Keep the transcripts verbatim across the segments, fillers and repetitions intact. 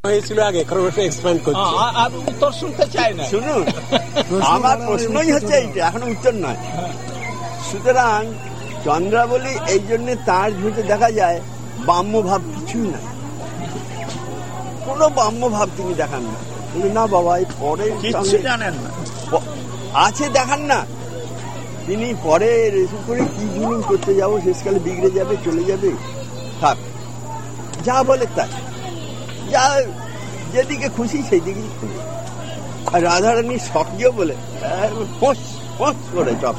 হয়েছিল আগে এক্সপ্যান্ড করছে আর উত্তর শুনতে চাই না। শুনুন, আমার প্রশ্নই হচ্ছে এইটা, এখনো উত্তর নয়। সুতরাং চন্দ্রাবলী এই জন্য তার ভিতরে দেখা যায় বাম্য ভাব কিছুই নাই, কোনো বাম্য ভাব তিনি দেখান না। না বাবা, এই পরে কিছু জানেন না আছে, দেখান না। তিনি পরে রেসু করে কি জুলুম করতে যাবো, শেষকালে বিগড়ে যাবে, চলে যাবে, থাক, যা বলে তাই, যা যেদিকে খুশি সেই দিকেই খুশি। আর রাধারানী সক্রিয় বলে ফোঁস ফোঁস করে সব।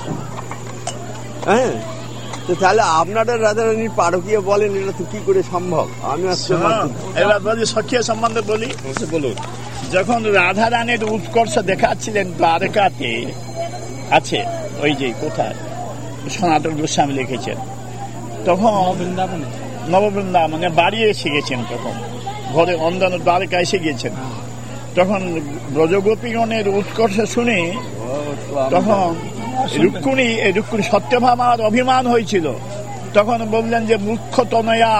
হ্যাঁ, তো তাহলে আপনারা রাধারানীর পারকীয় বলেন, এটা তো কি করে সম্ভব? আমি এবার বলি সখীয় সম্বন্ধে বলি। বলুন, যখন রাধারানীর উৎকর্ষ দেখাচ্ছিলেন দ্বারকাতে আছে, ওই যে কোথায় সনাতন গোস্বামী লিখেছেন, তখন বৃন্দাবনে নববৃন্দাবনে বাড়ি এসে গেছেন, তখন ঘরে অন্দন দ্বারকা এসে গেছেন। তখন ব্রজগোপীগণের উৎকর্ষ শুনে তখন রুক্মিণী রুক্মিণী সত্যভামার অভিমান হয়েছিল। তখন বললেন যে মূর্খ তনয়া,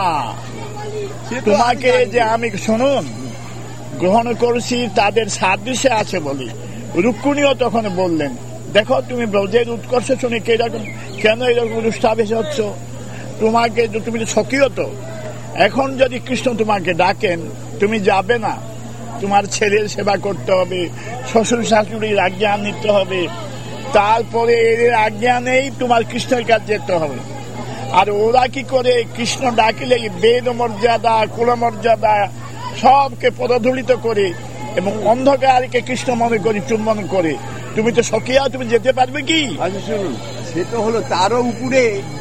তোমাকে যে আমি শুনুন গ্রহণ করছি তাদের সাদৃশ্যে আছে বলি। রুক্মিণীও তখন বললেন, দেখো তুমি ব্রজের উৎকর্ষ শুনে কিরকম, কেন এরকম রুষ্ঠাবেশ হচ্ছ? তোমাকে তুমি সখীও তো, এখন যদি কৃষ্ণ তোমাকে ডাকেন তুমি যাবে না, তোমার ছেলের সেবা করতে হবে, শ্বশুর শাশুড়ির আজ্ঞা নিতে হবে, তারপরে এদের আজ্ঞা নেই তোমার কৃষ্ণের কাছে যেতে হবে। আর ওরা কি করে, কৃষ্ণ ডাকিলে বেদ মর্যাদা কুল মর্যাদা সবকে পদধূলিত করে এবং অন্ধকারকে কৃষ্ণ মনে করে চুম্বন করে। তুমি তো সখিয়া, তুমি যেতে পারবে কি? আচ্ছা শুনুন, সে তো হলো, তারও উপরে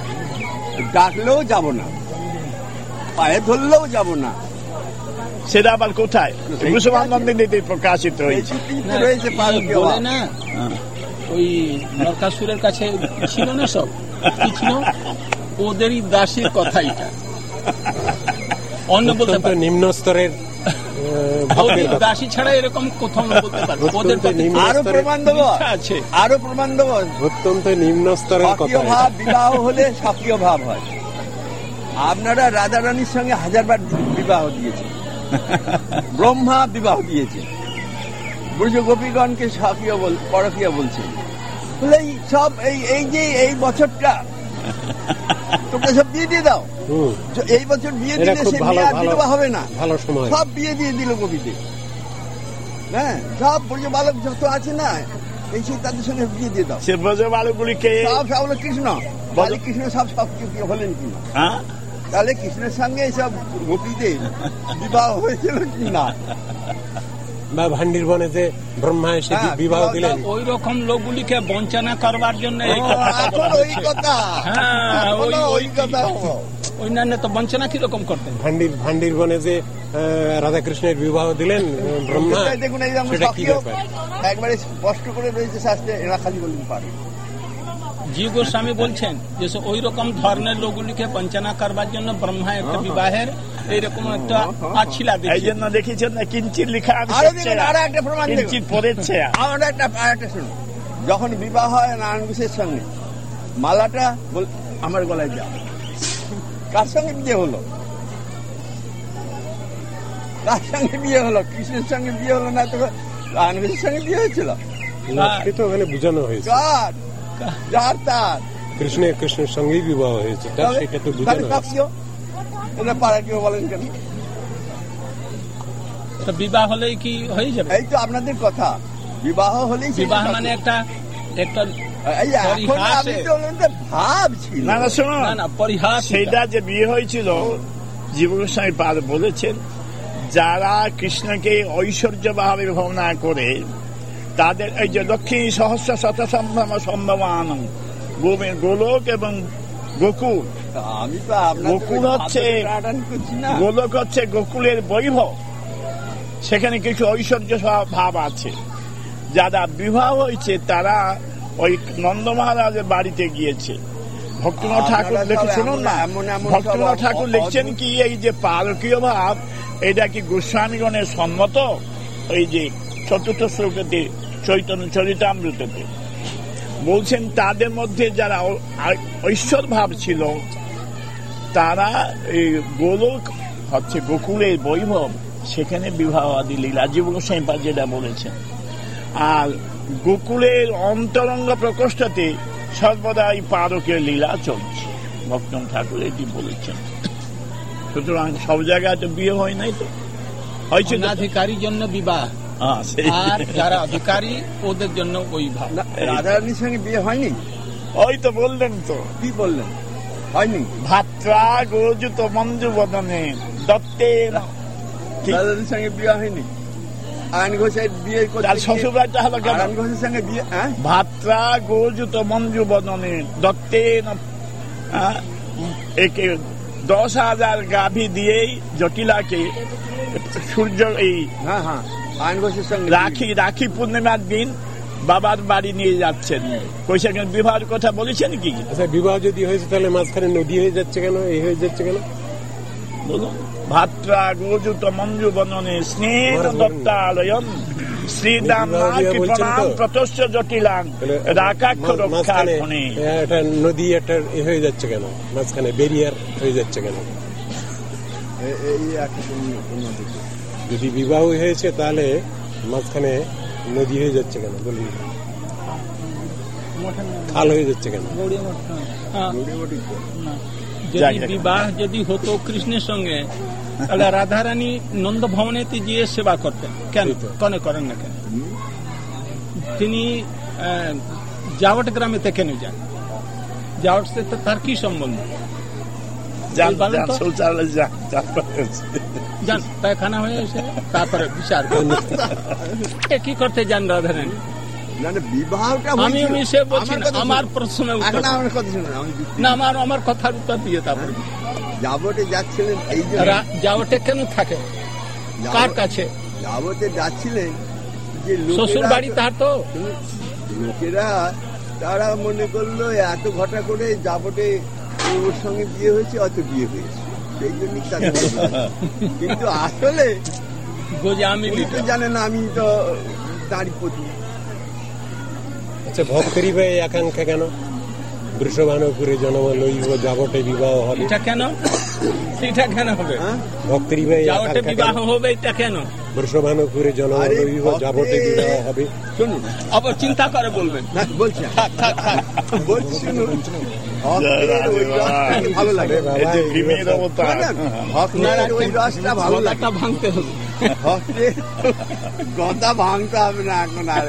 ডাকলেও যাব না, পায়ে ধরলেও যাব না, সেটা আবার কোথায়? মুসলমানদের প্রকাশিত হয়েছে বলে না, ওই নরকাসুরের কাছে ছিল না, সব কি ছিল, ওদেরই দাসের কথা এটা। অন্য বলতে পারে নিম্ন স্তরের দাসী ছাড়া এরকম কোথাও বলতে পারবে। ওদের আরো প্রমাণ দেবো আছে, আরো প্রমাণ দেবো। অত্যন্ত নিম্ন স্তরের কথা। ভাব বিবাহ হলে স্বকীয় ভাব হয়। আপনারা রাধারানীর সঙ্গে হাজারবার বিবাহ দিয়েছে, ব্রহ্মা বিবাহ দিয়েছে, ব্রজ গোপীগণকে স্বকীয় বল পরকীয় বলছে। সব এই এই যে এই বছরটা তোমরা সব বিয়ে দিয়ে দাও, এই বছর বিয়ে দিলে সে বিধবা হবে না, ভালো সময় সব বিয়ে দিয়ে দিল কবিতে। হ্যাঁ, সব ব্রজ বালক যত আছে না, এই সেই তাদের সঙ্গে বিয়ে দিয়ে দাও। সে ব্রজ বালকগুলিকে সব সব হলো কৃষ্ণ, বালি কৃষ্ণ সব সব হলেন কি না? তাহলে কৃষ্ণের সঙ্গে এইসব গোপীদের বিবাহ হয়েছিল কি না? বা ভান্ডির বনে যে ব্রহ্মা এসে বিবাহ দিলেন, ওই রকম লোকগুলিকে বঞ্চনা করবার জন্য ওই কথা। হ্যাঁ, ওই কথা। অন্যান্য তো বঞ্চনা কিরকম করতেন? ভান্ডির ভান্ডির বনে যে রাধাকৃষ্ণের বিবাহ দিলেন ব্রহ্মা, দেখুন এই একবারে স্পষ্ট করে রয়েছে শাস্ত্রে, এরা খালি বলতে পারে। জি গোস্বামী বলছেন যে ওই রকম ধরনের লোকগুলিকে বঞ্চনা করবার জন্য ব্রহ্মা একটা বিবাহের এইরকম একটা আছিলা, এই জন্য দেখেছেন না কিঞ্চিত লেখা কিঞ্চিত পড়েছে। আমরা একটা একটা শুনুন, যখন বিবাহ হয় নারায়ণ ঘোষের সঙ্গে, মালাটা আমার গলায় যাও, কার সঙ্গে বিয়ে হলো? কার সঙ্গে বিয়ে হলো? কৃষ্ণের সঙ্গে বিয়ে হলো না তো নারায়ণ ঘোষের সঙ্গে বিয়ে হয়েছিল? তো ওখানে বোঝানো হয়েছে যার তার কৃষ্ণের কৃষ্ণের সঙ্গেই বিবাহ হয়েছে, সেটা তো বোঝানো হয়েছে। এটা পাড়া কেউ বলেন কেন? বিবাহ হলেই কি হয়ে যাবে? এই তো আপনাদের কথা, বিবাহ হলেই বিবাহ মানে একটা একটা ভাব ছিল না। শোনো না, পরিহাস। সেইটা যে বিয়ে হয়েছিল, জীব গোস্বামী পাদ বলেছেন, যারা কৃষ্ণকে ঐশ্বর্য ভাবে ভাবনা করে তাদের এই যে দক্ষিণ সহস্র শত সম্ভব সম্ভবান গোলক এবং গোকুল, আমি তো গোকুল হচ্ছে গোলক হচ্ছে গোকুলের বৈভব, সেখানে কিছু ঐশ্বর্য ভাব আছে। যারা বিবাহ হয়েছে তারা ওই নন্দ মহারাজের বাড়িতে গিয়েছে। ভক্তিনাথ ঠাকুর লিখে শুনুন না, ভক্তিনাথ ঠাকুর লিখছেন কি, এই যে পারকীয় ভাব এটা কি গোস্বামীগণের সম্মত? এই যে চতুর্থ শ্লোকেতে চৈতন্য চরিতামৃততে বলছেন, তাদের মধ্যে যারা ঐশ্বর ভাব ছিল তারা এই গোলক হচ্ছে গোকুলের বৈভব, সেখানে বিবাহাদি লীলা জীব গোস্বামী পাদ যেটা বলেছেন। আর গোকুলের অন্তরঙ্গ প্রকোষ্ঠতে সর্বদাই পারকের লীলা চলছে, ভক্তম ঠাকুর এটি বলেছেন। সুতরাং সব জায়গায় তো বিয়ে হয় নাই, তো হয়েছে অনাধিকারীর জন্য বিবাহ, আর যারা অধিকারী ওদের জন্য ওই ভাব। রাধারানীর সঙ্গে বিয়ে হয়নি? ওই তো বললেন, তো কি বললেন? হয়নি। ভাত্রা গোজুত মঞ্জু বদনে দত্তে, রাধারানীর সঙ্গে বিয়ে হয়নি। আয়ন ঘোষের বিয়ে শ্বশুর বাড়িটা হলো কেন? আয়ন ঘোষের সঙ্গে বিয়ে। ভাত্রা গোজুত মঞ্জু বদনে দত্তে, একে দশ হাজার গাভী দিয়েই জটিলাকে সূর্য এই হ্যাঁ হ্যাঁ আয়ন ঘোষের সঙ্গে রাখি রাখি পূর্ণিমার দিন বাবার বাড়ি নিয়ে যাচ্ছেন। কৈশাখের বিবাহের কথা বলেছেন কি? আচ্ছা, বিবাহ যদি হয়েছে তাহলে মাঝখানে নদী হয়ে যাচ্ছে কেন, এই হয়ে যাচ্ছে কেন বলুন? ভাত্রা গোজুত মঞ্জু বননে স্নেহ দত্তালয়ন শ্রীদাম প্রতস্য জটিলাং রাকাক্ষ রক্ষার্থনে। একটা নদী একটা হয়ে যাচ্ছে কেন, মাঝখানে ব্যারিয়ার হয়ে যাচ্ছে কেন? যদি বিবাহ হয়েছে তাহলে মাঝখানে নদী হয়ে যাচ্ছে কেন, বলি খাল হয়ে যাচ্ছে কেন? যদি বিবাহ যদি হতো কৃষ্ণের সঙ্গে, তাহলে রাধারানী নন্দ ভবনেতে গিয়ে সেবা করতেন কেন? কনে করেন না কেন? তিনি জাওয়াট গ্রামেতে কেন যান? জাওয়াট সাথে তার কি সম্বন্ধ? যান পায়খানা হয়ে এসে তারপরে বিচার কি করতে যান রাধারানী? আমি মিশে বলছি না, আমার প্রশ্নের উত্তর না, আমার আমার কথার উত্তর দিয়ে তারপরে যাবটে যাচ্ছিলেন। এই যাবটে কেন থাকে? কার কাছে যাবটে যাচ্ছিলেন? যে শ্বশুর বাড়ি, তার তো লোকেরা তারা মনে করলো এত ঘটা করে যাবটে ওর সঙ্গে বিয়ে হয়েছে, অত বিয়ে হয়েছে, সেই জন্য কিন্তু আসলে আমি জানে না, আমি তো দাঁড়িয়ে পড়ি। আচ্ছা, ভক্তেরই ভাই আকাঙ্ক্ষা কেন বৃষভানুপুরে জন্ম লইব যাবটে বিবাহ হবে? এটা কেন? এটা কেন হবে? ভক্তেরই ভাই যাবটে বিবাহ হবে, এটা কেন? বৃষভানুপুরে জন্ম লইব যাবটে বিবাহ হবে। শুনুন, আবার চিন্তা করে বলবেন। বলছি বলছি ভালো লাগে, ওই রসটা ভালো লাগে। ভাঙতে হবে, গদা ভাঙতে হবে না এখন। আর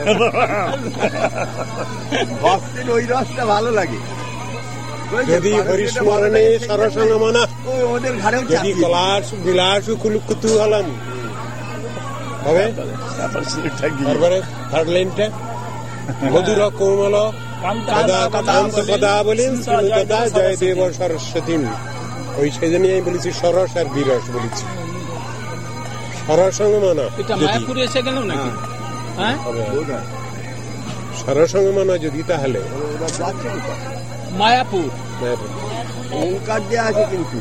ভক্তের ওই রসটা ভালো লাগে। যদি হরিস্মরণে সরসঙ্গমনা ওদের ঘরেও যদি কলাস বিলাস কুতুহলম হবে। তারপরে থার্ড লাইনটা মধুর কোমল পদাবলীন শ্রীমুদা জয়দেব সরস্বতী। ওই সেজন্যই আমি বলেছি সরস আর বিরস বলেছি। সরসঙ্গমনা মায়াপুরে এসে গেল নাকি? সরসঙ্গমনা যদি, তাহলে মায়াপুর ওঙ্কার দেওয়া আছে, কিন্তু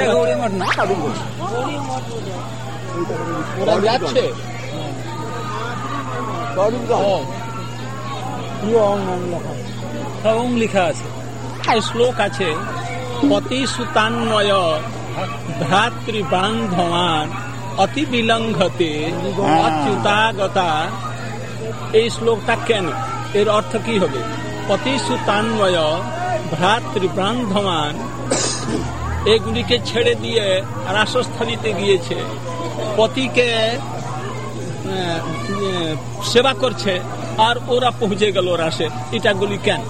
ওরা যাচ্ছে লেখা আছে, শ্লোক আছে পতি সুতান্বয় ভ্রাতৃবান্ধবান অতি বিলঙ্ঘতে অচ্যুতাগতা। এই শ্লোকটা কেন? এর অর্থ কি হবে? পতি সুতান্বয় ভ্রাতৃবান্ধবান এগুলিকে ছেড়ে দিয়ে রাসস্থলীতে গিয়েছে, পতিকে সেবা করছে, আর ওরা পৌঁছে গেল রাসে। এটাগুলি কেন?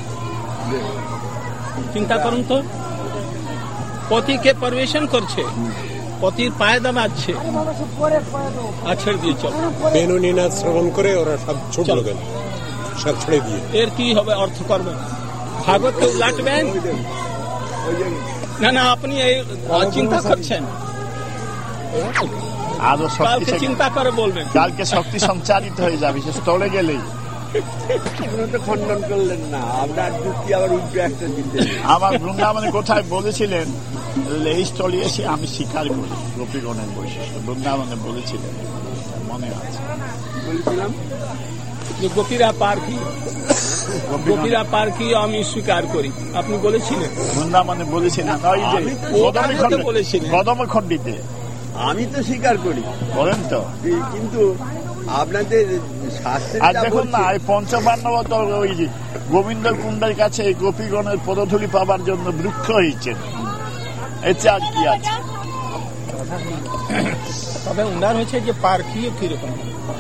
চিন্তা করুন তো, পতিকে পরিবেশন করছে, পতির পায়ে দামাচ্ছে, আর ছেড়ে দিয়ে চল বেনুনি নাচ শ্রবণ করে ওরা সব ছুটল গেল, সব ছেড়ে দিয়ে। এর কি হবে অর্থ করবে? ভাগবত লাটবেন না? না, আপনি এই চিন্তা করছেন, কালকে চিন্তা করে বলবেন, কালকে শক্তি সঞ্চারিত হয়ে যাবে সে স্থলে গেলেই। খণ্ডন করলেন না, আপনার যুক্তি আবার উল্টো একটা দিতে। আমার বৃন্দাবনে কোথায় বলেছিলেন, এই স্থলে এসে আমি স্বীকার করি গোপীগণের বৈশিষ্ট্য। বৃন্দাবনে বলেছিলেন, মনে আছে বলেছিলাম যে গোপীরা পার কি, গোপীরা পার কি আমি স্বীকার করি। আপনি বলেছিলেন বৃন্দাবনে বলেছিলেন, বলেছিলেন গদম খণ্ডিতে আমি তো স্বীকার করি, বলেন তো। কিন্তু আপনাদের শাস্ত্রে আর দেখুন না, এই পঞ্চপাণ্ড ওই গোবিন্দ কুণ্ডের কাছে গোপীগণের পদধূলি পাবার জন্য বৃক্ষ হয়েছেন, এতে আর কি আছে? তবে উনার হয়েছে যে পার্কিও কিরকম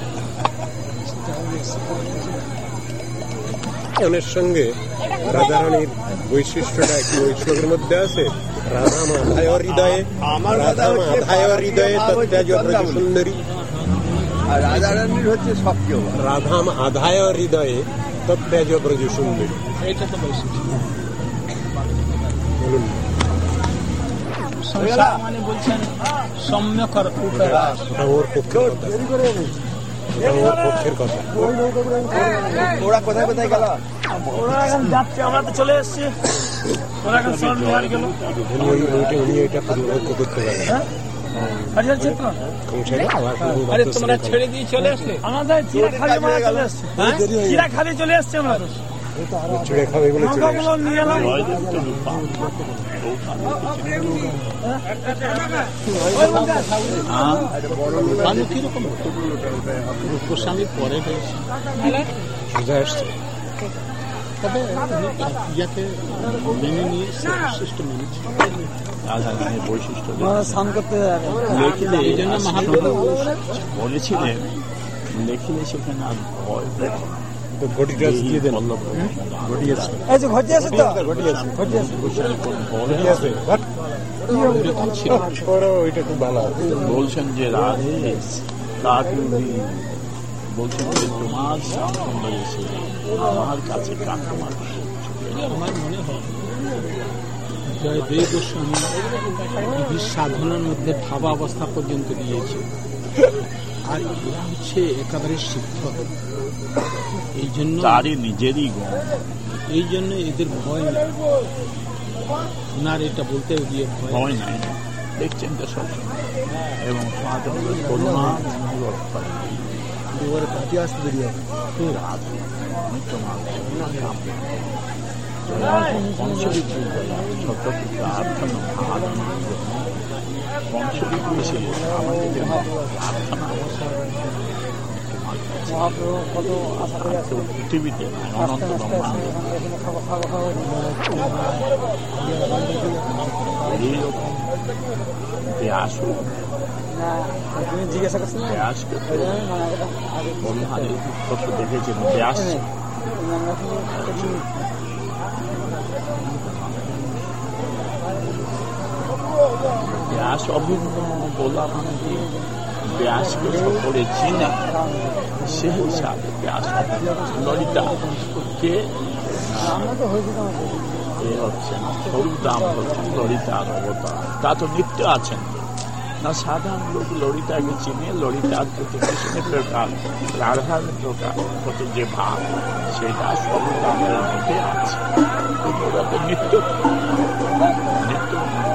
এর সঙ্গে রাধারানীর বৈশিষ্ট্যটা কি ওই শ্লোকের মধ্যে আছে? রাধা মাধায় হৃদয়ে, রাধা মাধায় হৃদয়ে তত্ত্যাজ ব্রজ সুন্দরী। আর রাধারানীর হচ্ছে সক্রিয়, রাধা আধায় হৃদয়ে তত্ত্যাজ ব্রজ সুন্দরী। এটা তো বৈশিষ্ট্য। বলুন সংসার মানে বলছেন সম্যক উপরাস, ওর পক্ষের কথা, ওর পক্ষের কথা। ওরা কোথায় কোথায় গেল? ওরা এখন যাচ্ছে, আমরা তো চলে এসছি। ওরা এখন সব বিহার গেল। উনি এটা লক্ষ্য করতে পারেন। আরে তোমরা ছেড়ে দিয়ে চলে আসলে? আমাদের চিরা খালি মারা চলে এসছে, চিরা খালি চলে এসছে। আমরা তো ছেড়ে খাবে বলে চলে নৌকাগুলো নিয়ে এলাম। কিরকম গোস্বামী পরে সোজা আসছে, তবে ইয়াকে মেনে নিয়ে বৈশিষ্ট্য মেনেছে। রাধারানীর বৈশিষ্ট্য স্নান করতে যাবে, লেখিলে এই জন্য মহাপ্রভু বলেছিলেন, লেখিলে সেখানে আর ভয় ঘটিটা দিয়ে দেন। ঘটি আছে, এই যে ঘটি আছে তো, ঘটি আছে, ঘটি আছে। ঘটি আছে। ওইটা খুব ভালো। বলছেন যে রাধে কাকে বলছেন যে তোমার সামনে এসে আমার কাছে কাকে মারবে। আমার মনে হয় জয়দেব গোস্বামী সাধনার মধ্যে ভাবা অবস্থা পর্যন্ত দিয়েছে, আর এরা হচ্ছে একেবারে শিক্ষক। এই জন্য তারই নিজেরই গুণ, এই জন্য এদের ভয় নেই। ওনার এটা বলতে গিয়ে ভয় নাই, দেখছেন তো সব। এবং করুণা পৃথিবীতে অনন্ত এইরকম ব্যাস জিজ্ঞাসা করছেন ব্যাস করতে দেখেছেন। ব্যাস ব্যাস অভিন্ন বলা মানে ব্যাসকে সকলে চিনে, সে হিসাবে ব্যাস ললিতা কে হচ্ছেন সরুদাম হচ্ছেন ললিতার অবতার। তা তো নিত্য আছেন না, সাধারণ লোক ললিতাকে চিনে, ললিতার প্রতি কৃষ্ণের প্রকার, রাধার প্রকার প্রতি যে ভাব সেটা সরুদামের মধ্যে আছে। ওরা তো নিত্য নিত্য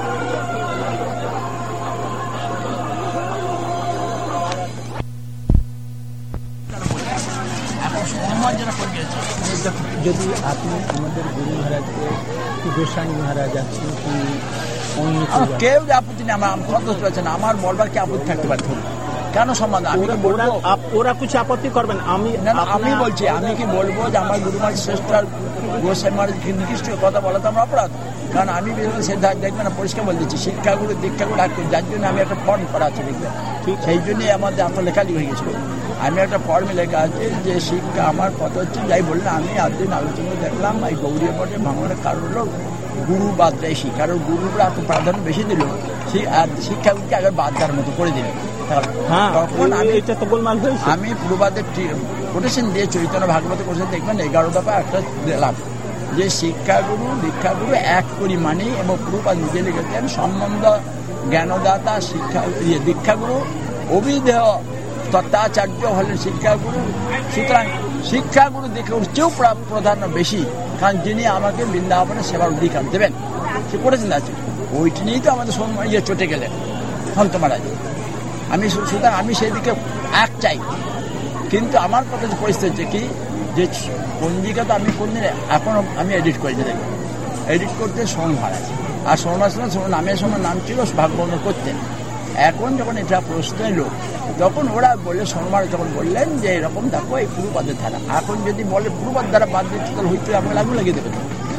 যদি আপনি আমাদের গুরু মহারাজকে কি গোস্বামী মহারাজ আছেন কি অন্য কেউ আপত্তি নেই, আমার সন্তোষ পাচ্ছেন, আমার বলবার কি আপত্তি থাকতে পারত? কেন সম্বন্ধ আমি কি বলবো? ওরা কিছু আপত্তি করবেন? আমি আমি বলছি, আমি কি বলবো যে আমার গুরু মহারাজ শ্রেষ্ঠ আর গোস্বামী মহারাজ নির্দিষ্ট কথা বলা তো আমার অপরাধ? কারণ আমি সে দেখবেন না, পরিষ্কার বলে দিচ্ছি, শিক্ষাগুলো দীক্ষাগুলো রাখতে, যার জন্য আমি একটা ফর্ম করা আছে দেখবেন, সেই জন্যই আমাদের আপনার লেখালি হয়ে গেছিল। আমি একটা ফর্মে লেখা আছে যে শিক্ষা আমার কথা হচ্ছে, যাই বললেন আমি একদিন আলোচনা দেখলাম এই গৌরীয় মঠে ভাঙনের কারণ হলো গুরু বাদ দেয় শিক্ষা, কারণ গুরুরা এত প্রাধান্য বেশি দিল, শিক্ষাগুলিকে আগে বাদ দেওয়ার মতো করে দিল। তখন আমি আমি প্রবাদের কোটেশন দিয়ে চৈতন্য ভাগবত কোটেশন দেখবেন এগারো দফা একটা দিলাম যে শিক্ষাগুরু দীক্ষাগুরু এক পরিমাণে, এবং প্রবাদ নিজে লিখেছেন সম্বন্ধ জ্ঞানদাতা শিক্ষা দীক্ষাগুরু অবিধেয় তত্ত্বাচার্য হলেন শিক্ষাগুরু। সুতরাং শিক্ষাগুরু দীক্ষাগুরুর চেয়েও প্রাধান্য বেশি, কারণ যিনি আমাকে বৃন্দাবনের সেবার অধিকার দেবেন সে করেছেন আছে, ওইটি নিয়েই তো আমাদের ইয়ে চটে গেলেন সন্ত মহারাজ। আমি সুতরাং আমি সেই দিকে এক চাই, কিন্তু আমার কথা যে পরিস্থিতি হচ্ছে কি যে পঞ্জিকা তো আমি কোনদিন এখনো আমি এডিট করে দিই, এডিট করতে সোম মহারাজ, আর সোম মহারাজ নামের সময় নাম ছিল ভাগবন্ধন করতেন, এখন যখন এটা প্রশ্ন এলো তখন ওরা বলে সোনমার যখন বললেন যে এরকম দেখো এই পুরুপাদের ধারা, এখন যদি বলে পুরুপাদ ধারা বাদ দিচ্ছে তাহলে হইতে আপনার আগুন লাগিয়ে দেবে।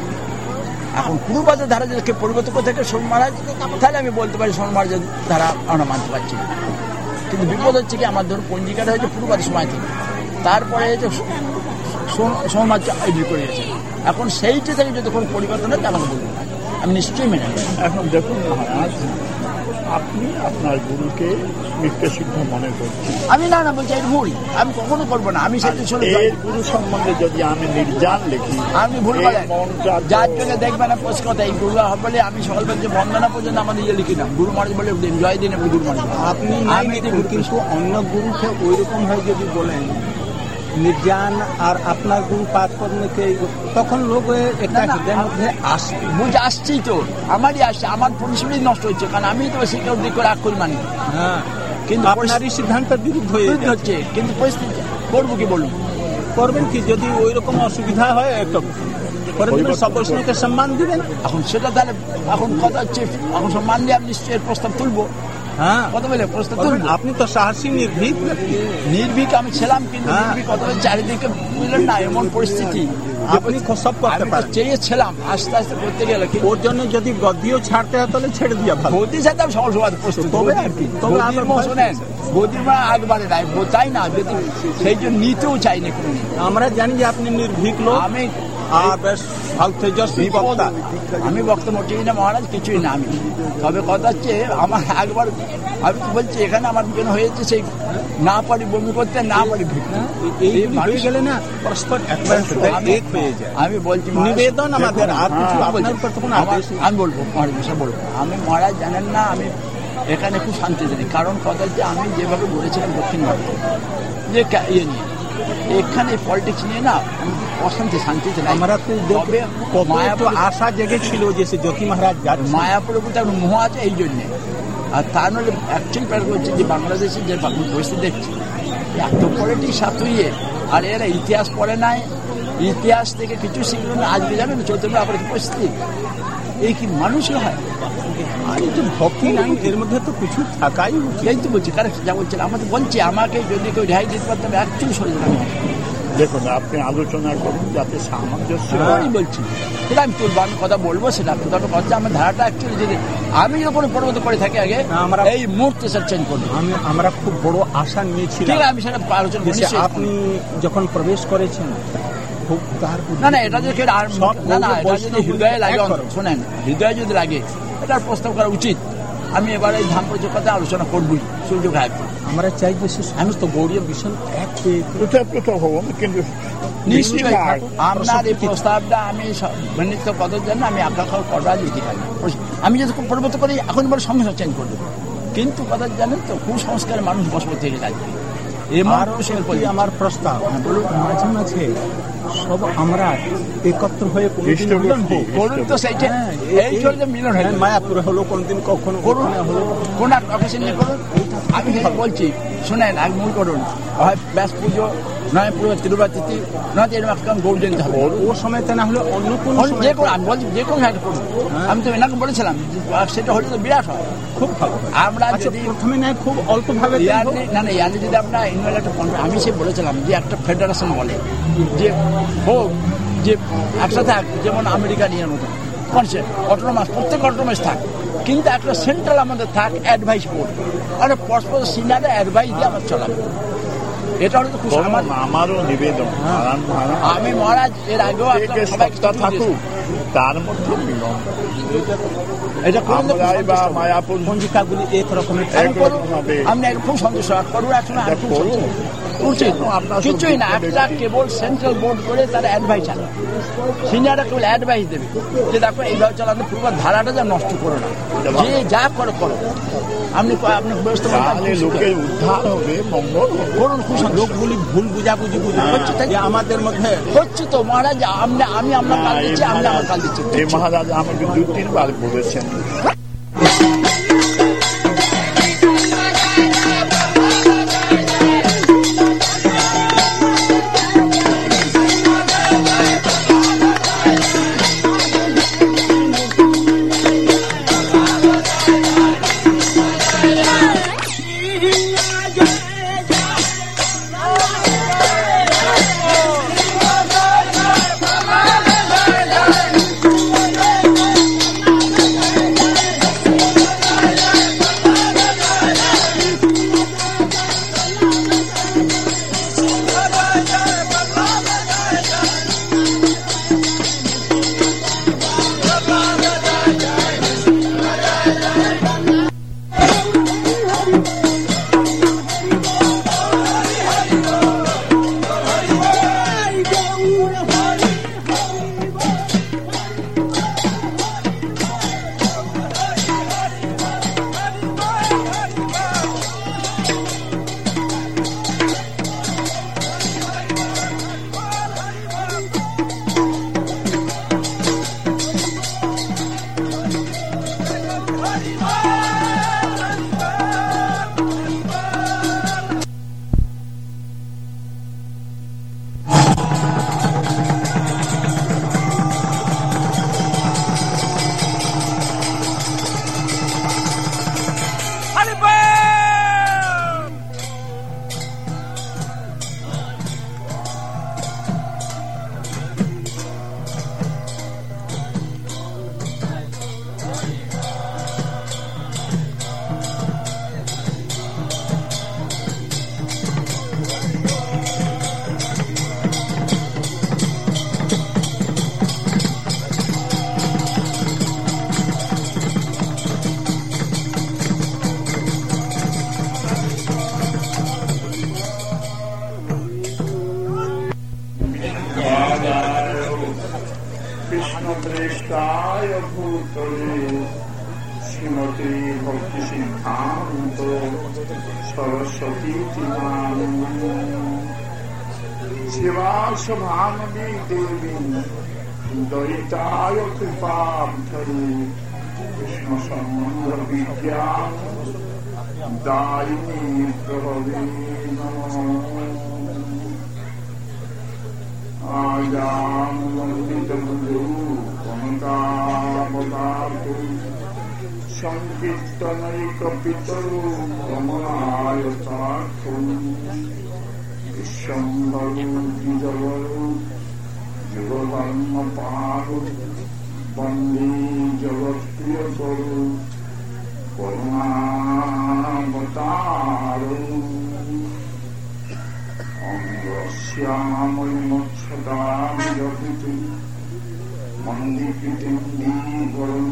এখন পুরুপাদের ধারা যদি পরিবর্তন করে থাকে সোন মহারাজ, তাহলে আমি বলতে পারি সোন মহারাজের ধারা আমরা মানতে পারছি না। কিন্তু বিপদ হচ্ছে কি, আমার ধরুন পঞ্জিকাটা হয়েছে পুরুপাদের সময় থেকে, তারপরে হচ্ছে সোন মহারাজ এগ্রি করে গেছে। এখন সেইটা থেকে যদি কোনো পরিবর্তন হয় আমাকে বলুন, আমি নিশ্চয়ই মেনে নেব। এখন দেখুন মহারাজ, আপনি আপনার গুরুকে নিত্যসিদ্ধ মনে করছেন। আমি না না বলছি এটা ভুল, আমি কখনো করবো না। আমি সেটা শুনে এর গুরু সম্বন্ধে যদি আমি নির্জান লিখি, আমি ভুল বলে যার জন্য দেখবেন না পোস্ট কথা, এই গুরু বলে আমি সকাল বলছি বন্দনা পর্যন্ত আমাদের ইয়ে লিখি না, গুরু মহারাজ বলে জয় দিন গুরু মহারাজ। আপনি কিন্তু অন্য গুরুকে ওই রকম হয় যদি বলেন নির্জান আর আপনার গুরু পাঠ করলে তখন লোক একটা মধ্যে আসে, বুঝে আসছেই তো, আমারই আসছে, আমার পরিশ্রমই নষ্ট হচ্ছে, কারণ আমি তো শিক্ষা অব্দি করে আগ করি মানি। হ্যাঁ, কিন্তু আপনারই সিদ্ধান্তের বিরুদ্ধে হচ্ছে, কিন্তু পরিস্থিতি করবো কি বলুন, করবেন কি যদি ওই রকম অসুবিধা হয় একটা সব বৈষ্ণবকে সম্মান দিবেন। এখন সেটা তাহলে এখন কথা হচ্ছে, এখন সম্মান দিয়ে আমি নিশ্চয়ই প্রস্তাব তুলবো। হ্যাঁ, কত বলে প্রস্তাব তুলবো। আপনি তো সাহসী নির্ভীক, নির্ভীক আমি ছিলাম, কিন্তু নির্ভীক কত চারিদিকে বুঝলেন না এমন পরিস্থিতি, আপনি সব করতে পারেন। চেয়েছিলাম আস্তে আস্তে করতে গেলে, ওর জন্য যদি গদিও ছাড়তে হয় তাহলে ছেড়ে দিয়া ভালো। গদি ছাড়তে আমি সহজ হওয়ার প্রস্তুত, তবে আর কি শোনেন গদির মা একবারে নাই চাই না, যদি সেই জন্য নিতেও চাইনি কোনো। আমরা জানি যে আপনি নির্ভীক লোক, আমি আর বেশ ভালো তেজস্বী বক্তা। আমি বক্তব্য ঠিক না মহারাজ, কিছুই না আমি, তবে কথা হচ্ছে আমার একবার আমি বলছি এখানে আমার জন্য হয়েছে সেই না পারি বমি করতে, না পারি এই মানুষ গেলে না পরস্পর একবার এক হয়ে যায়। আমি বলছি নিবেদন আমাদের, আর কিছু আপনার উপর তখন আদেশ আমি বলবো মহারাজ বলবো, আমি মহারাজ জানেন না আমি এখানে খুব শান্তি জানি, কারণ কথা হচ্ছে আমি যেভাবে বলেছিলাম দক্ষিণ ভারতে যে ইয়ে নিয়ে এখানে পলিটিক্স নিয়ে না অশান্তি শান্তি আমরা তো মায়াপুর আশা জেগেছিল যে সে জ্যোতি মহারাজ মায়াপুরের প্রতি একটা মোহ আছে এই জন্যে। আর তা নাহলে অ্যাকচুয়ালি প্যার করছে যে বাংলাদেশে যে পরিস্থিতি দেখছি এত পলিটিক্স সাথে, আর এরা ইতিহাস পড়ে নাই, ইতিহাস থেকে কিছু শিখলো না। আজকে জানেন চলতে আবার পরিস্থিতি এই কি মানুষই হয়, আর এই যে ভক্তি নাই এর মধ্যে তো কিছু থাকাই। এই তো বলছি কারেক্ট যা বলছেন, আমাদের বলছি আমাকে যদি কেউ রেহাই দিতে পারতাম অ্যাকচুয়ালি সরে যেতাম। দেখুন আপনি আলোচনা করুন যাতে সামঞ্জস্য আমি বলছি সেটা আমি তুলবো, আমি কথা বলবো সেটা আপনি তবে কথা আমার ধারাটা অ্যাকচুয়ালি যদি আমি যখন পরিবর্তন করে থাকি আগে আমরা এই মুহূর্তে স্যার চেঞ্জ করবো। আমি আমরা খুব বড় আশা নিয়েছিলাম, ঠিক আমি সেটা আলোচনা করছি। আপনি যখন প্রবেশ করেছেন না না এটা যদি না না এটা যদি হৃদয়ে লাগে, শোনেন হৃদয়ে যদি লাগে এটার প্রস্তাব করা উচিত। আমি এবার এই ধাম প্রযোগতে আলোচনা করবই, সুযোগ হয়। আমরা চাই যে সমস্ত গৌরীয় বিষয় এক হব, কিন্তু নিশ্চয়ই আপনার এই প্রস্তাবটা আমি নিত্য পদের জন্য আমি আপনার করবা লিখি থাকি। আমি যদি পরিবর্তন করি এখন বড় সঙ্গে সঙ্গে চেঞ্জ করে দেবো, কিন্তু কথা জানেন তো কুসংস্কারের মানুষ বসবাস থেকে যায়। আমার প্রস্তাব মাঝে মাঝে সব আমরা একত্র হয়ে করুন তো সেইটা, এই চলছে মিলন হয়। মায়াপুরে হলো কোনদিন কখনো করুন হলো কোন অকেশন নিয়ে করুন। আমি বলছি শোনেন এক মূল করুন, হয় ব্যাস পুজো নয় পুরো তিরুপতি নয় এরকম গৌর জয়ন্তী হবে, ও সময়তে না হলে অন্য কোনো যে কোনো আমি বলছি যে কোনো একটা করুন। আমি তো এরকম বলেছিলাম সেটা হলে তো বিরাট হয়, খুব ভালো। আমরা যদি প্রথমে নেয় খুব অল্প ভাবে না না ইয়ারলি যদি আমরা ইনভেল একটা আমি সে বলেছিলাম যে একটা ফেডারেশন বলে যে হোক যে একসাথে যেমন আমেরিকা নিয়ে মতো কনসেপ্ট অটোনমাস, প্রত্যেক অটোনমাস থাক, কিন্তু একটা সেন্ট্রাল আমাদের থাক অ্যাডভাইস বোর্ড, মানে পরস্পর সিনিয়র অ্যাডভাইস দিয়ে আমার চলাবে। এটা হলো খুব আমারও নিবেদন। আমি মহারাজ এর আগেও থাকুক তার মধ্যে মিলন, এটা মায়াপুর পঞ্জিকাগুলি এক রকমের আপনি খুব সন্তুষ্ট করুন। এখন উচিত কিছুই না, একটা কেবল সেন্ট্রাল বোর্ড করে তারা অ্যাডভাইস আনে, সিনিয়ররা কেবল অ্যাডভাইস দেবে যে দেখো এইভাবে চালাতে পুরো ধারাটা যা নষ্ট করো না, যে যা করো করো। আপনি আপনি ব্যবস্থা লোকের উদ্ধার হবে, মঙ্গল করুন। খুব লোকগুলি ভুল বুঝাবুঝি হচ্ছে আমাদের মধ্যে হচ্ছে তো মহারাজ। আমরা আমি আপনার কাল দিচ্ছি, আপনি আমার কাল দিচ্ছি। এই মহারাজ আমাকে দু তিনবার বলেছেন। Yeah. নমস্কার ভূতলে শ্রীমতী ভক্তি সিদ্ধান্ত সরস্বতী শিবাস ভানবী দেবী দয়িতায় কৃপাধরী কৃষ্ণ সম্বন্ধ বিজ্ঞান দায়িনী প্রভবে আজাম লম্বিত বন্ধু কনকাবতারু সংকীর্তনৈক পিতরু কমলায়তাক্ষু বিশ্বম্বরু বিজবরু যুগবর্ম পারু বন্দী জগৎপ্রিয় করু করুণাবতারু অঙ্গশ্যাময়ী মৎসদামি জপিতু মন্দিকৃতিন্দীবরম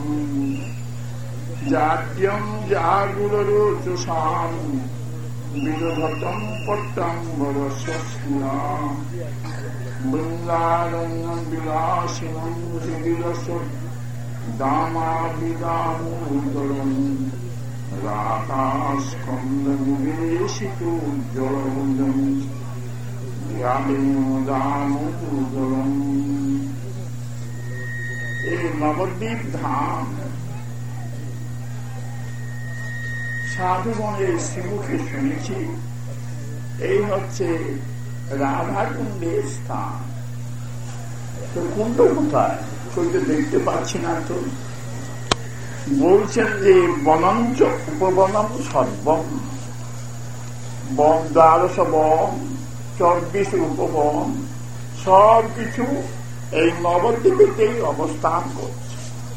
জাত্যম জাগুরোচসাম বিদধতম পট্টাম্বরস্যা বৃন্দারণ্যম বিলাসিনম হৃদিরস দামাভিদামোদরম রাকাস্কন্দ নিবেশিতো জলৌজম দামোদরম। এই নবদ্বীপ ধাম সাধুগণের শ্রীমুখে শুনেছি এই হচ্ছে রাধা কুণ্ডের স্থান। তো কুণ্ড কোথায় কইতে দেখতে পাচ্ছি না তো। বলছেন যে বনঞ্চ উপবনম সর্বম বন দ্বাদশ বন চব্বিশ উপবন সব কিছু এই নবদ্বীপেতেই অবস্থান করছে।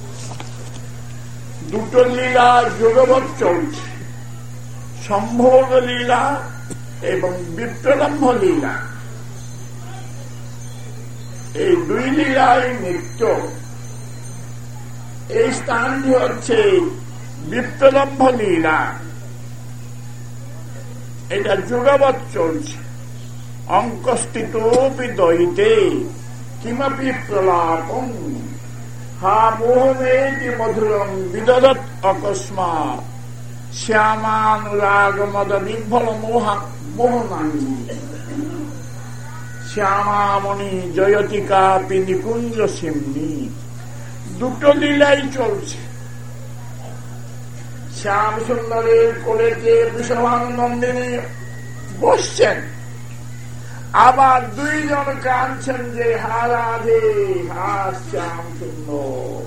দুটো লীলা যোগবৎ চলছে, সম্ভোগ লীলা এবং বিপ্রলম্ভ লীলা। এই দুই লীলায় নিত্য। এই স্থানটি হচ্ছে বিপ্রলম্ভ লীলা, এটা যুগবৎ চলছে। অঙ্কস্থিতোপি দয়িতে কিমপি প্রলাপম হা মোহমেতি মধুরম বিদদৎ অকস্মাৎ শ্যামানুরাগ মদ বিহ্বল মোহা মোহনাঙ্গী শ্যামামণি জয়তিকা নিকুঞ্জ সিমনি। দুটো লীলাই চলছে। শ্যাম সুন্দরের কোলেতে বৃষভানন্দিনী বসছেন, আবার দুইজন কাঁদছেন যে হা রাধে হা শ্যাম সুন্দর।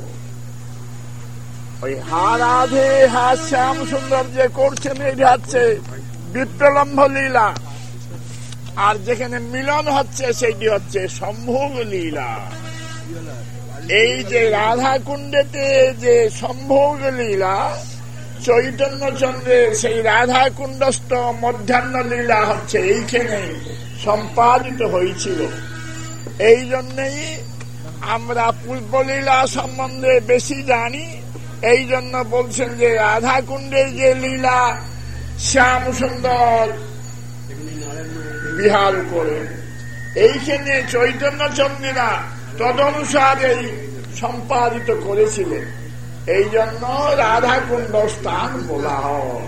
ওই হা রাধে হা শ্যাম সুন্দর যে করছেন এটা হচ্ছে বিপ্রলম্ভ লীলা, আর যেখানে মিলন হচ্ছে সেটি হচ্ছে সম্ভোগ লীলা। এই যে রাধা কুণ্ডেতে যে সম্ভোগ লীলা, চৈতন্য চন্দ্রের সেই রাধা কুণ্ডস্থ মধ্যাহ্ন লীলা হচ্ছে এইখানে সম্পাদিত হয়েছিল। এই জন্যই আমরা পূর্বলীলা সম্বন্ধে বেশি জানি। এই জন্য বলছেন যে রাধা কুণ্ডের যে লীলা শ্যাম সুন্দর বিহার করে, এইখানে চৈতন্য চন্দ্রেরা তদনুসারে সম্পাদিত করেছিলেন। এই জন্য রাধা কুণ্ড স্থান বলা হয়।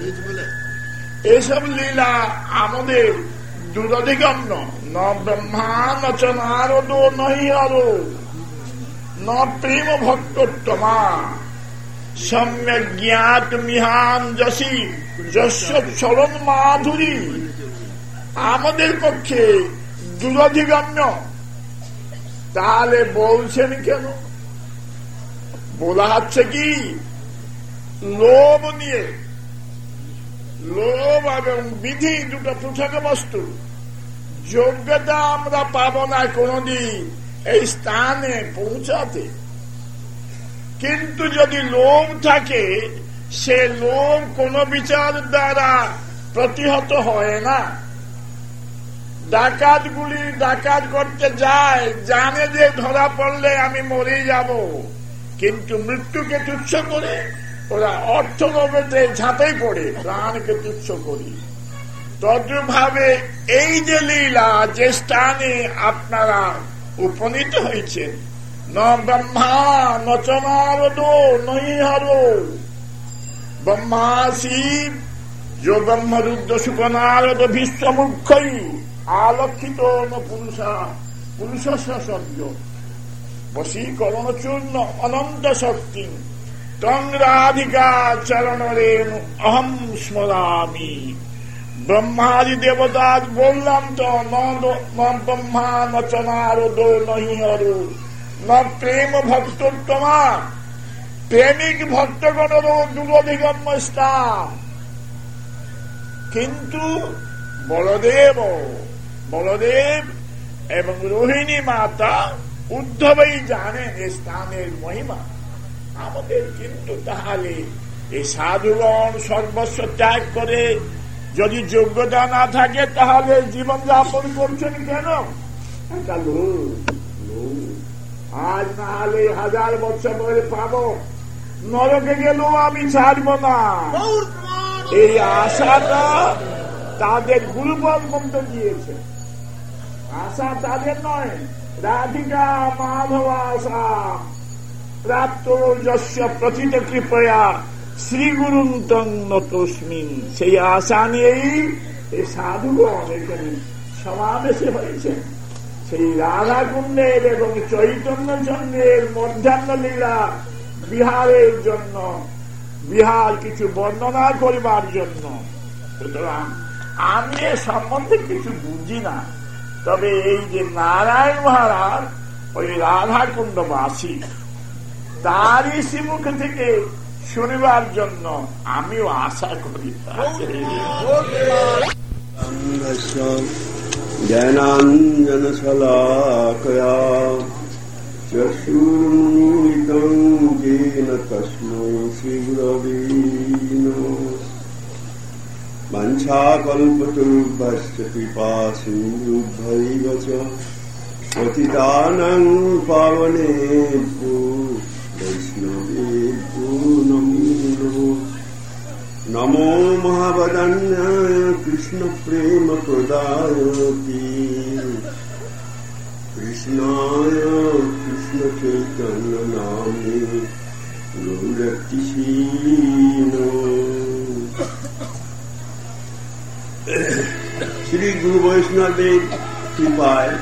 এসব লীলা আমাদের দূরধিগম্য। ন ব্রহ্মা ন চ নারদ নহি আরো ন প্রেম ভক্তোত্তমা সম্যক জ্ঞাত মিহান যশি যস্য চরণ মাধুরী। আমাদের পক্ষে দূরধিগম্য। তাহলে বলছেন কেন? বলা হচ্ছে কি লোভ নিয়ে। লোভ এবং বিধি দুটো পৃথক বস্তু। যোগ্যতা আমরা পাব না কোনদিন এই স্থানে পৌঁছাতে, কিন্তু যদি লোভ থাকে সে লোভ কোন বিচার দ্বারা প্রতিহত হয় না। ডাকাত গুলি ডাকাত করতে যায়, জানে যে ধরা পড়লে আমি মরে যাব, কিন্তু মৃত্যুকে তুচ্ছ করে ওরা অর্থ লোভেতে ঝাঁপাই পড়ে প্রাণকে তুচ্ছ করি। তদ্রূপভাবে এই যে লীলা, যে স্থানে আপনারা উপনীত হয়েছেন, ন ব্রহ্মা নচ নারদ নহি হর ব্রহ্মা শিব जो ब्रह्म रुद्र शुक नारद भीष्म मुख्य आलक्षित न पुरुषा पुरुष सद्य वशीकरण चूर्ण अनंत शक्ति तंग राधिका चरण रेणु अहम स्मरामि ब्रह्मादि देवता बोललाम तो न ब्रह्मा न च नारद नहीं हरो न प्रेम भक्तोत्तमा प्रेमिक भक्तगणर दुरधिगम्य स्थान किंतु बलदेव बलदेव एवं रोहिणी माता उद्धवई जाने स्थानेर महिमा आमादेर किन्तु ताहले এই সাধুগণ সর্বস্ব ত্যাগ করে যদি যোগ্যতা না থাকে তাহলে জীবন যাপন করছেন কেন? একটা লোক আজ না হলে হাজার বছর পরে পাবো, নরকে গেলেও আমি ছাড়ব না, এই আশাটা তাদের গুরুবল মন্ত্র দিয়েছে। আশা তাদের নয়, রাধিকা মাধব আশা প্রাপ্ত যস্য প্রথিত কৃপয়া শ্রী গুরুং তং নতস্মিন। সেই আশা নিয়েই এই সাধুগণ এখানে সমাবেশে হয়েছে। সেই রাধা কুণ্ডের এবং চৈতন্য চন্দ্রের মধ্যাহ্ন লীলা বিহারের জন্য, বিহার কিছু বর্ণনা করবার জন্য। সুতরাং আমি এ সম্বন্ধে কিছু বুঝি না, তবে এই যে নারায়ণ মহারাজ ওই রাধা কুণ্ডবাসী, তারই শ্রীমুখ থেকে শুনবার জন্য আমিও আশা করি। জ্ঞানাঞ্জন শলাকয়া চক্ষুর্মিলিতং येन তস্मै শ্রীগুরবে নমঃ। বাঞ্ছাকল্পতরুভ্যশ্চ কৃপা সিন্ধুভ্যৈব চ পতিতানাং পাবনেভ্যো বৈষ্ণবেভ্যো নমো নমঃ। নমো মহাবদান্যায় কৃষ্ণ প্রেম প্রদায়তে কৃষ্ণায় কৃষ্ণ চৈতন্য নামে গৌরতিশীন। শ্রী গুরু বৈষ্ণবের কৃপায়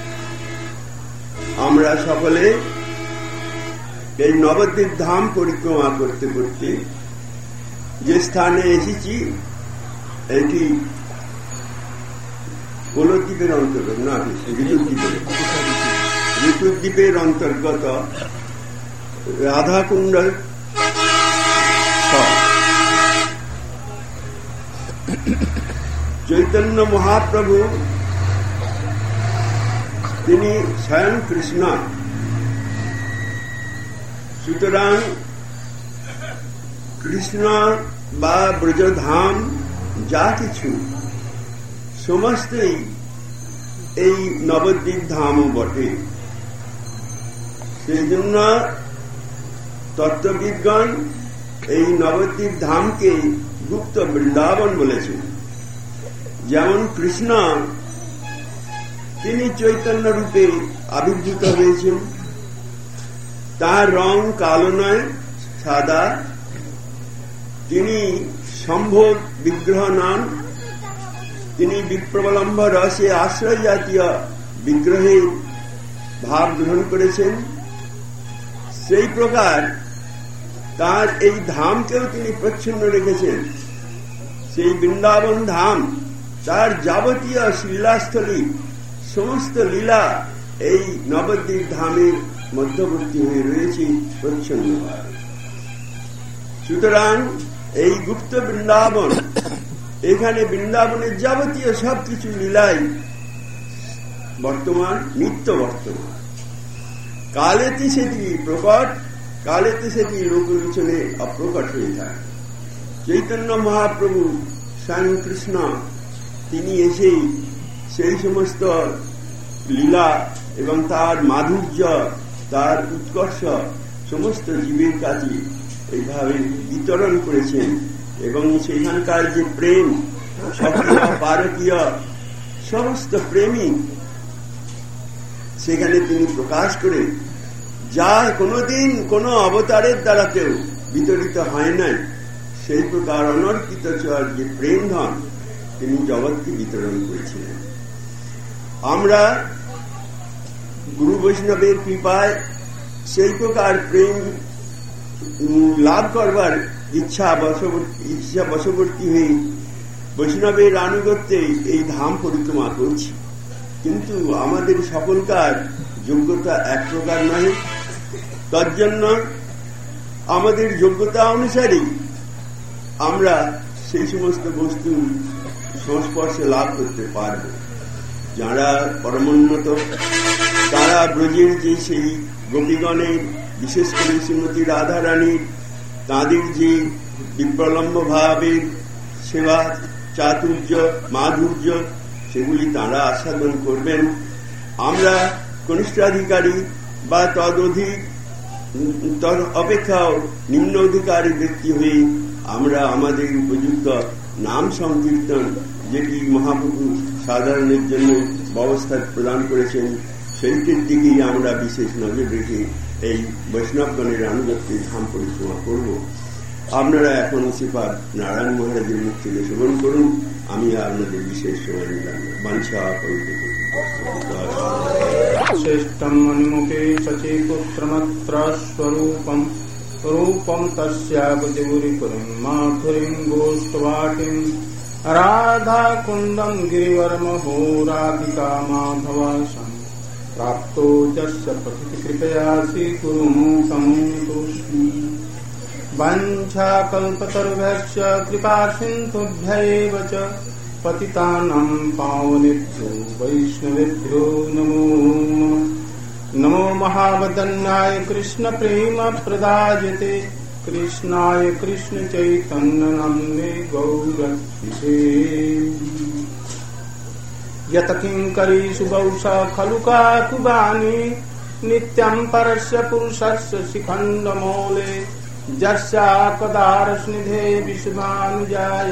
আমরা সকলে এই নবদ্বীপ ধাম পরিক্রমা করতে করতে যে স্থানে এসেছি, এটি কোলদ্বীপের অন্তর্গত না, ঋতুদ্বীপের ঋতুদ্বীপের অন্তর্গত রাধাকুণ্ড। চৈতন্য মহাপ্রভু তিনি স্বয়ং কৃষ্ণ। সুতরাং কৃষ্ণ বা ব্রজধাম যা কিছু সমস্তই এই নবদ্বীপ ধামও বটে। সেই জন্য তত্ত্ববিজ্ঞান এই নবদ্বীপ ধামকে গুপ্ত বৃন্দাবন বলেছেন। যেমন কৃষ্ণ তিনি চৈতন্য রূপে আবির্ভূত হয়েছেন, তার রং কালো নয়, সাদা। তিনি সম্ভোগ বিগ্রহ নন, তিনি বিপ্রবলম্ব রসে আশ্রয় জাতীয় বিগ্রহে ভাব গ্রহণ করেছেন। সেই প্রকার তার এই ধামকেও তিনি প্রচ্ছন্ন রেখেছেন। সেই বৃন্দাবন ধাম তার যাবতীয় লীলাস্থলী, সমস্ত লীলা এই নবদ্বীপ ধামের মধ্যবর্তী হয়ে রয়েছে প্রচ্ছন্ন। সুতরাং এই গুপ্ত বৃন্দাবন, এখানে বৃন্দাবনের যাবতীয় সবকিছু লীলাই বর্তমান, নিত্য বর্তমান। কালেতে সেটি প্রকট, কালেতে সেটি লোকলোচনে অপ্রকট হয়ে থাকে। চৈতন্য মহাপ্রভু স্বয়ং কৃষ্ণ তিনি এসেই সেই সমস্ত লীলা এবং তার মাধুর্য, তার উৎকর্ষ সমস্ত জীবের কাছে এইভাবে বিতরণ করেছেন। এবং সেখানকার যে প্রেম, সক্রিয় পারকীয় সমস্ত প্রেমী সেখানে তিনি প্রকাশ করে যা কোনোদিন কোনো অবতারের দ্বারাতেও বিতরিত হয় নাই, সেই প্রকার অনর্পিত চর যে প্রেম ধন তিনি জগৎকে বিতরণ করেছিলেন। আমরা গুরু বৈষ্ণবের কৃপায় সেই প্রকার প্রেম লাভ করবার ইচ্ছা বশবর্তী ইচ্ছা বশবর্তী হয়ে বৈষ্ণবের আনুগত্যে এই ধাম পরিক্রমা করছি। কিন্তু আমাদের সকলকার যোগ্যতা এক প্রকার নয়। তার জন্য আমাদের যোগ্যতা অনুসারেই আমরা সেই সমস্ত বস্তু সংস্পর্শে লাভ করতে পারব। যারা পরমোন্নত তারা ব্রজের যে সেই গোপীগণের, বিশেষ করে শ্রীমতী রাধারানীর তাঁদের যে বিপ্রলম্ব ভাবের সেবা, চাতুর্য, মাধুর্য, সেগুলি তাঁরা আস্বাদন করবেন। আমরা কনিষ্ঠাধিকারী বা তদধিক তদ অপেক্ষাও নিম্ন অধিকারী ব্যক্তি হয়ে আমরা আমাদের উপযুক্ত নাম সংকীর্তন, যেটি মহাপ্রভু সাধারণের জন্য ব্যবস্থা প্রদান করেছেন, সেইটির দিকেই আমরা বিশেষ নজর রেখে এই বৈষ্ণবগণের আনুগত্যে ধাম পরিক্রমা করব। আপনারা এখন শ্রীপাদ নারায়ণ মহারাজের মুখ থেকে শ্রবণ করুন। আমি আপনাদের বিশেষ সময় নিলাম। বাঞ্ছা করিতে শ্রেষ্ঠম মন্মুখে সচি পুত্রমাত্র স্বরূপম রূপম তস্যাবজৌরিপুরীম মাধুরীম গোষ্ঠবাটিম রাধা কুন্দম গিরিবর্মহো রাধিকা মাধবাসম প্রাপ্তো যস্য পতিত কৃপয়াসি কুরু তমুষ্মি वंशा कल्पतरुभ्यश्च कृपा सिन्धुभ्यैव च पतितानां पावनेभ्यो वैष्णवेभ्यो नमो नमो महावदन्नाय कृष्ण प्रेम प्रदायते कृष्णाय कृष्ण चैतन्य नाम्ने गौरक्षिते यत किंकरीषु बहुशः खलु काकुबानि नित्यं परस्य पुरुषस्य शिखण्डमौले जस्याकदारस्निधे विश्वानुजाय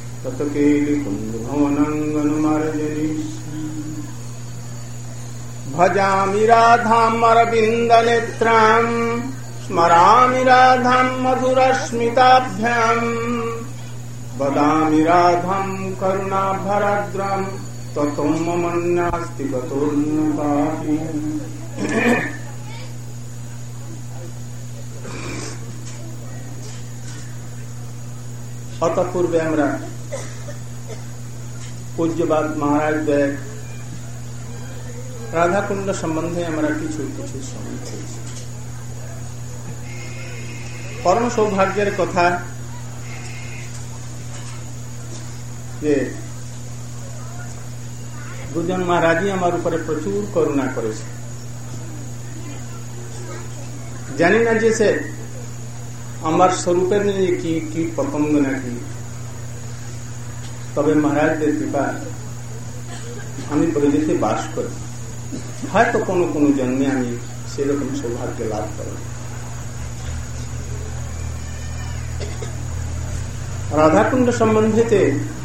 तत्केलिकुन्दभवनङ्गनमर्जनी भजामि राधाम् अरविन्दनेत्राम् स्मरामि राधाम् मधुरस्मिताभ्याम् वदामि राधाम् करुणाभराद्राम् ततो मम नास्ति गतोऽन्यथापि। অতঃপূর্বে আমরা পূজ্যবাদ মহারাজ দেব রাধাকুণ্ড সম্বন্ধে আমরা কিছু কিছু শুনেছি। পরম সৌভাগ্যের কথা যে দুজন মহারাজই আমার উপরে প্রচুর করুণা করেছে। জানি না যে সে আমার স্বরূপের নিয়ে কি কি পতঙ্গ নাকি, তবে মহারাজদের কৃপা আমি ব্রজেতে বাস করি। হয়তো কোনো কোনো জন্মে আমি সেরকম সৌভাগ্য লাভ করব। রাধাকুণ্ড সম্বন্ধে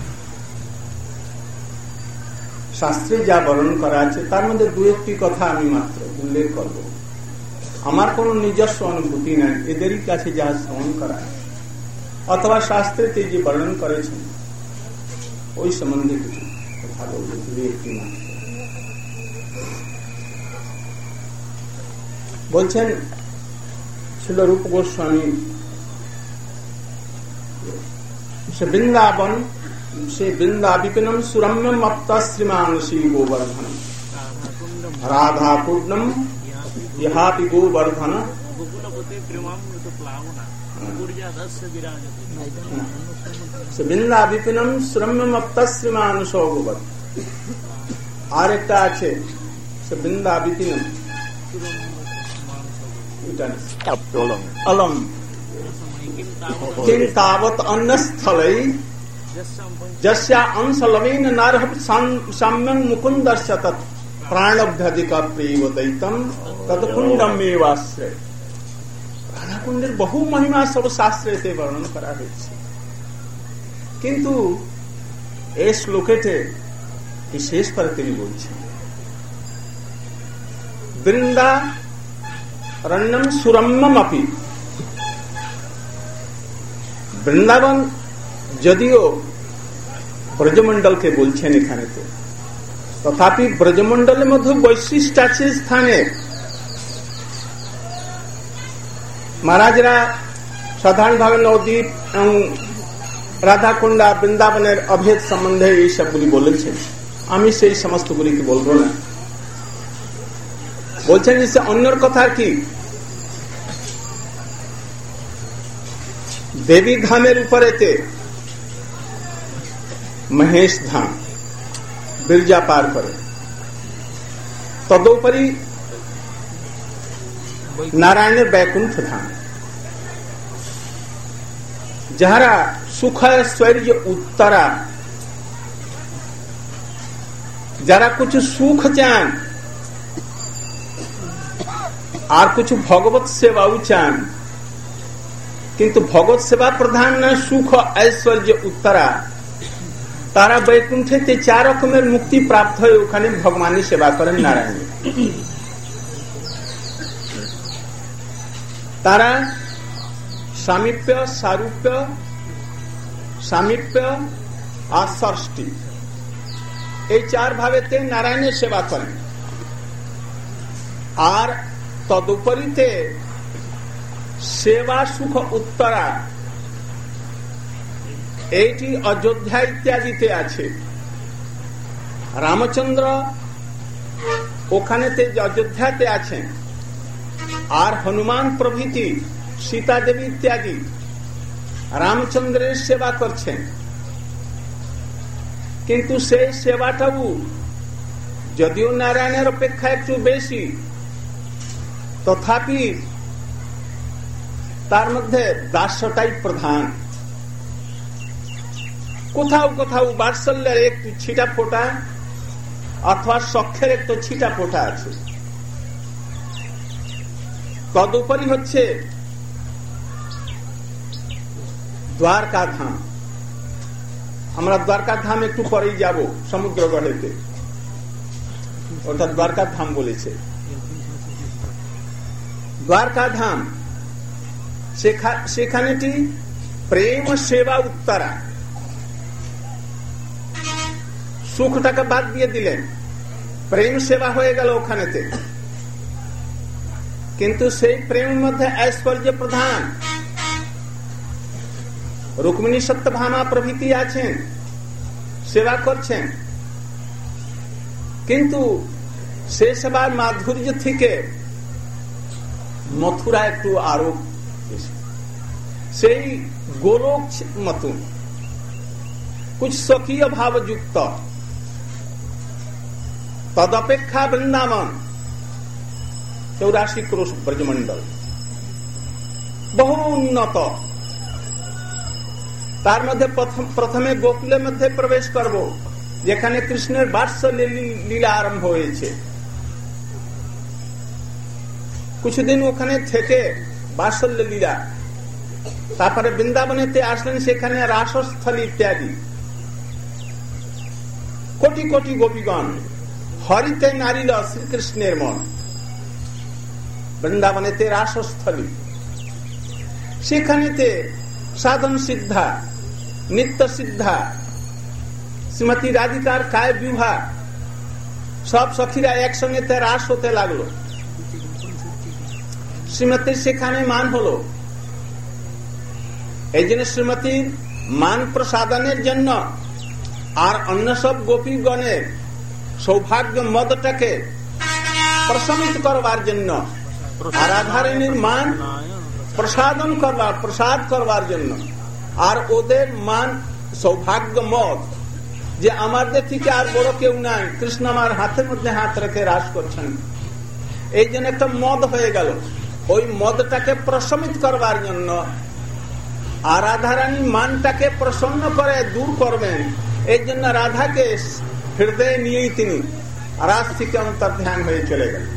শাস্ত্রে যা বর্ণন করা আছে তার মধ্যে দু একটি কথা আমি মাত্র উল্লেখ করব। আমার কোন নিজস্ব অনুভূতি নাই, এদেরই কাছে যা শ্রবণ করা অথবা শাস্ত্রেতে যে বর্ণন করেছেন ওই সম্বন্ধে কিছু কথা বলবো। একটি মাত্র বলছেন ছিল রূপ গোস্বামী, সে বৃন্দাবন সে বৃন্দাবিপিনম সুরম্যম মপ্তা শ্রীমান শ্রী গোবর্ধন রাধা পূর্ণম ইহাপি গোবর্ধন বৃন্দাবিপিনম সুরম্যম মপ্তা শ্রীমান গোবর্ধন। আর একটা আছে সে বৃন্দাবিপিনম अलम किं तावत् अन्नस्थले जस्या अंशलवेन नारः साम्यं मुकुन्दस्य तत् प्राणभ्यधिका प्रिय दैतम तत् कुंडमेवाश्रय। রাধাকুণ্ডের বহু মহিমা সব শাস্ত্রেতে বর্ণন করা হয়েছে, কিন্তু এই শ্লোকেতে বিশেষ করে তিনি বলছেন বৃন্দা रण्यम सुरम्यम अपि। বৃন্দাবন যদিও ব্রজমন্ডলকে বলছেন এখানে, তো তথাপি ব্রজমন্ডলের মধ্যে বৈশিষ্ট্য আছে স্থানের। মহারাজরা সাধারণভাবে নবদ্বীপ এবং রাধাকুণ্ডা বৃন্দাবনের অভেদ সম্বন্ধে এই সবগুলি বলেছেন। আমি সেই সমস্তগুলিকে বলবো না। বলছেন যে অন্যর কথা কি, দেবী ধামের উপরেতে মহেশ ধাম বিরজা পার করে, তদুপরি নারায়ণের বৈকুণ্ঠ ধাম, যাহারা সুখ ঐশ্বর্য উত্তরা, যারা কিছু সুখ চান আর কিছু ভগবত সেবাও চান, কিন্তু ভগবত সেবা প্রধান না সুখ ঐশ্বর্য উত্তরা, তারা বৈকুণ্ঠেতে চার রকমের মুক্তি প্রাপ্ত হয়ে ওখানে ভগবানের সেবা করেন নারায়ণ। তারা সামীপ্য, সারূপ্য, সামীপ্য আর ষষ্ঠী, এই চার ভাবেতে নারায়ণের সেবা করেন। আর তদুপরিতে সেবা সুখ উত্তরা, এইটি অযোধ্যা ইত্যাদিতে আছে। রামচন্দ্র ওখানেতে অযোধ্যাতে আছেন, আর হনুমান প্রভৃতি সীতা দেবী ইত্যাদি রামচন্দ্রের সেবা করছেন। কিন্তু সেই সেবাটাও যদিও নারায়ণের অপেক্ষা একটু বেশি, তথাপি তার মধ্যে দাস্যটাই প্রধান। কোথাও কোথাও বাৎসল্যের একটু ছিটা ফোটা অথবা সখ্যের একটু ছিটা ফোটা আছে। তদুপরি হচ্ছে দ্বারকা ধাম। আমরা দ্বারকা ধাম একটু পরেই যাব, সমুদ্র গড়েতে, অর্থাৎ দ্বারকা ধাম বলেছে। দ্বারকা ধাম সেখানেটি প্রেম সেবা উত্তরা, সুখটাকে বাদ দিয়ে দিলেন, প্রেম সেবা হয়ে গেল ওখানেতে। কিন্তু সেই প্রেমের মধ্যে ঐশ্বর্য প্রধান। রুক্মিণী সত্যভামা প্রভৃতি আছেন, সেবা করছেন, কিন্তু সে সেবার মাধুর্য থেকে মথুরা একটু আরো সেই গোলক মতন কুछ স্বকীয় ভাবযুক্ত। তদপেক্ষা বৃন্দাবন চৌরাশি ক্রোশ ব্রজমন্ডল বহু উন্নত। তার মধ্যে প্রথমে গোকুলের মধ্যে প্রবেশ করব, যেখানে কৃষ্ণের বাৎসল্য লীলা আরম্ভ হয়েছে। কিছুদিন ওখানে থেকে বাৎসল্য লীলা, তারপরে বৃন্দাবনেতে আসলেন, সেখানে রাসস্থলী ইত্যাদি। কোটি কোটি গোপীগণ, হরিতে নারিল শ্রীকৃষ্ণের মন। বৃন্দাবনেতে রাসস্থলী, সেখানেতে সাধন সিদ্ধা, নিত্য সিদ্ধা, শ্রীমতী রাধিকার কায় বিবাহ, সব সখীরা একসঙ্গে রাস হতে লাগলো। শ্রীমতীর সেখানে মান হলো। এই জন্য শ্রীমতীর মান প্রসাদনের জন্য আর অন্য সব গোপীগণের সৌভাগ্য মদটাকে প্রশমিত করবার জন্য, আর রাধারানীর মান প্রসাদন করবার, প্রসাদ করবার জন্য, আর ওদের মান সৌভাগ্য মদ, যে আমাদের থেকে আর বড় কেউ নাই, কৃষ্ণ আমার হাতের মধ্যে হাত রেখে রাস করছেন, এই জন্য একটা মদ হয়ে গেল। ওই মদটাকে প্রশমিত করবার জন্য আর রাধারানী মানটাকে প্রসন্ন করে দূর করবেন, এই জন্য রাধাকে হৃদয়ে নিয়েই তিনি রাস থেকে অন্তর্ধান হয়ে চলে গেলেন।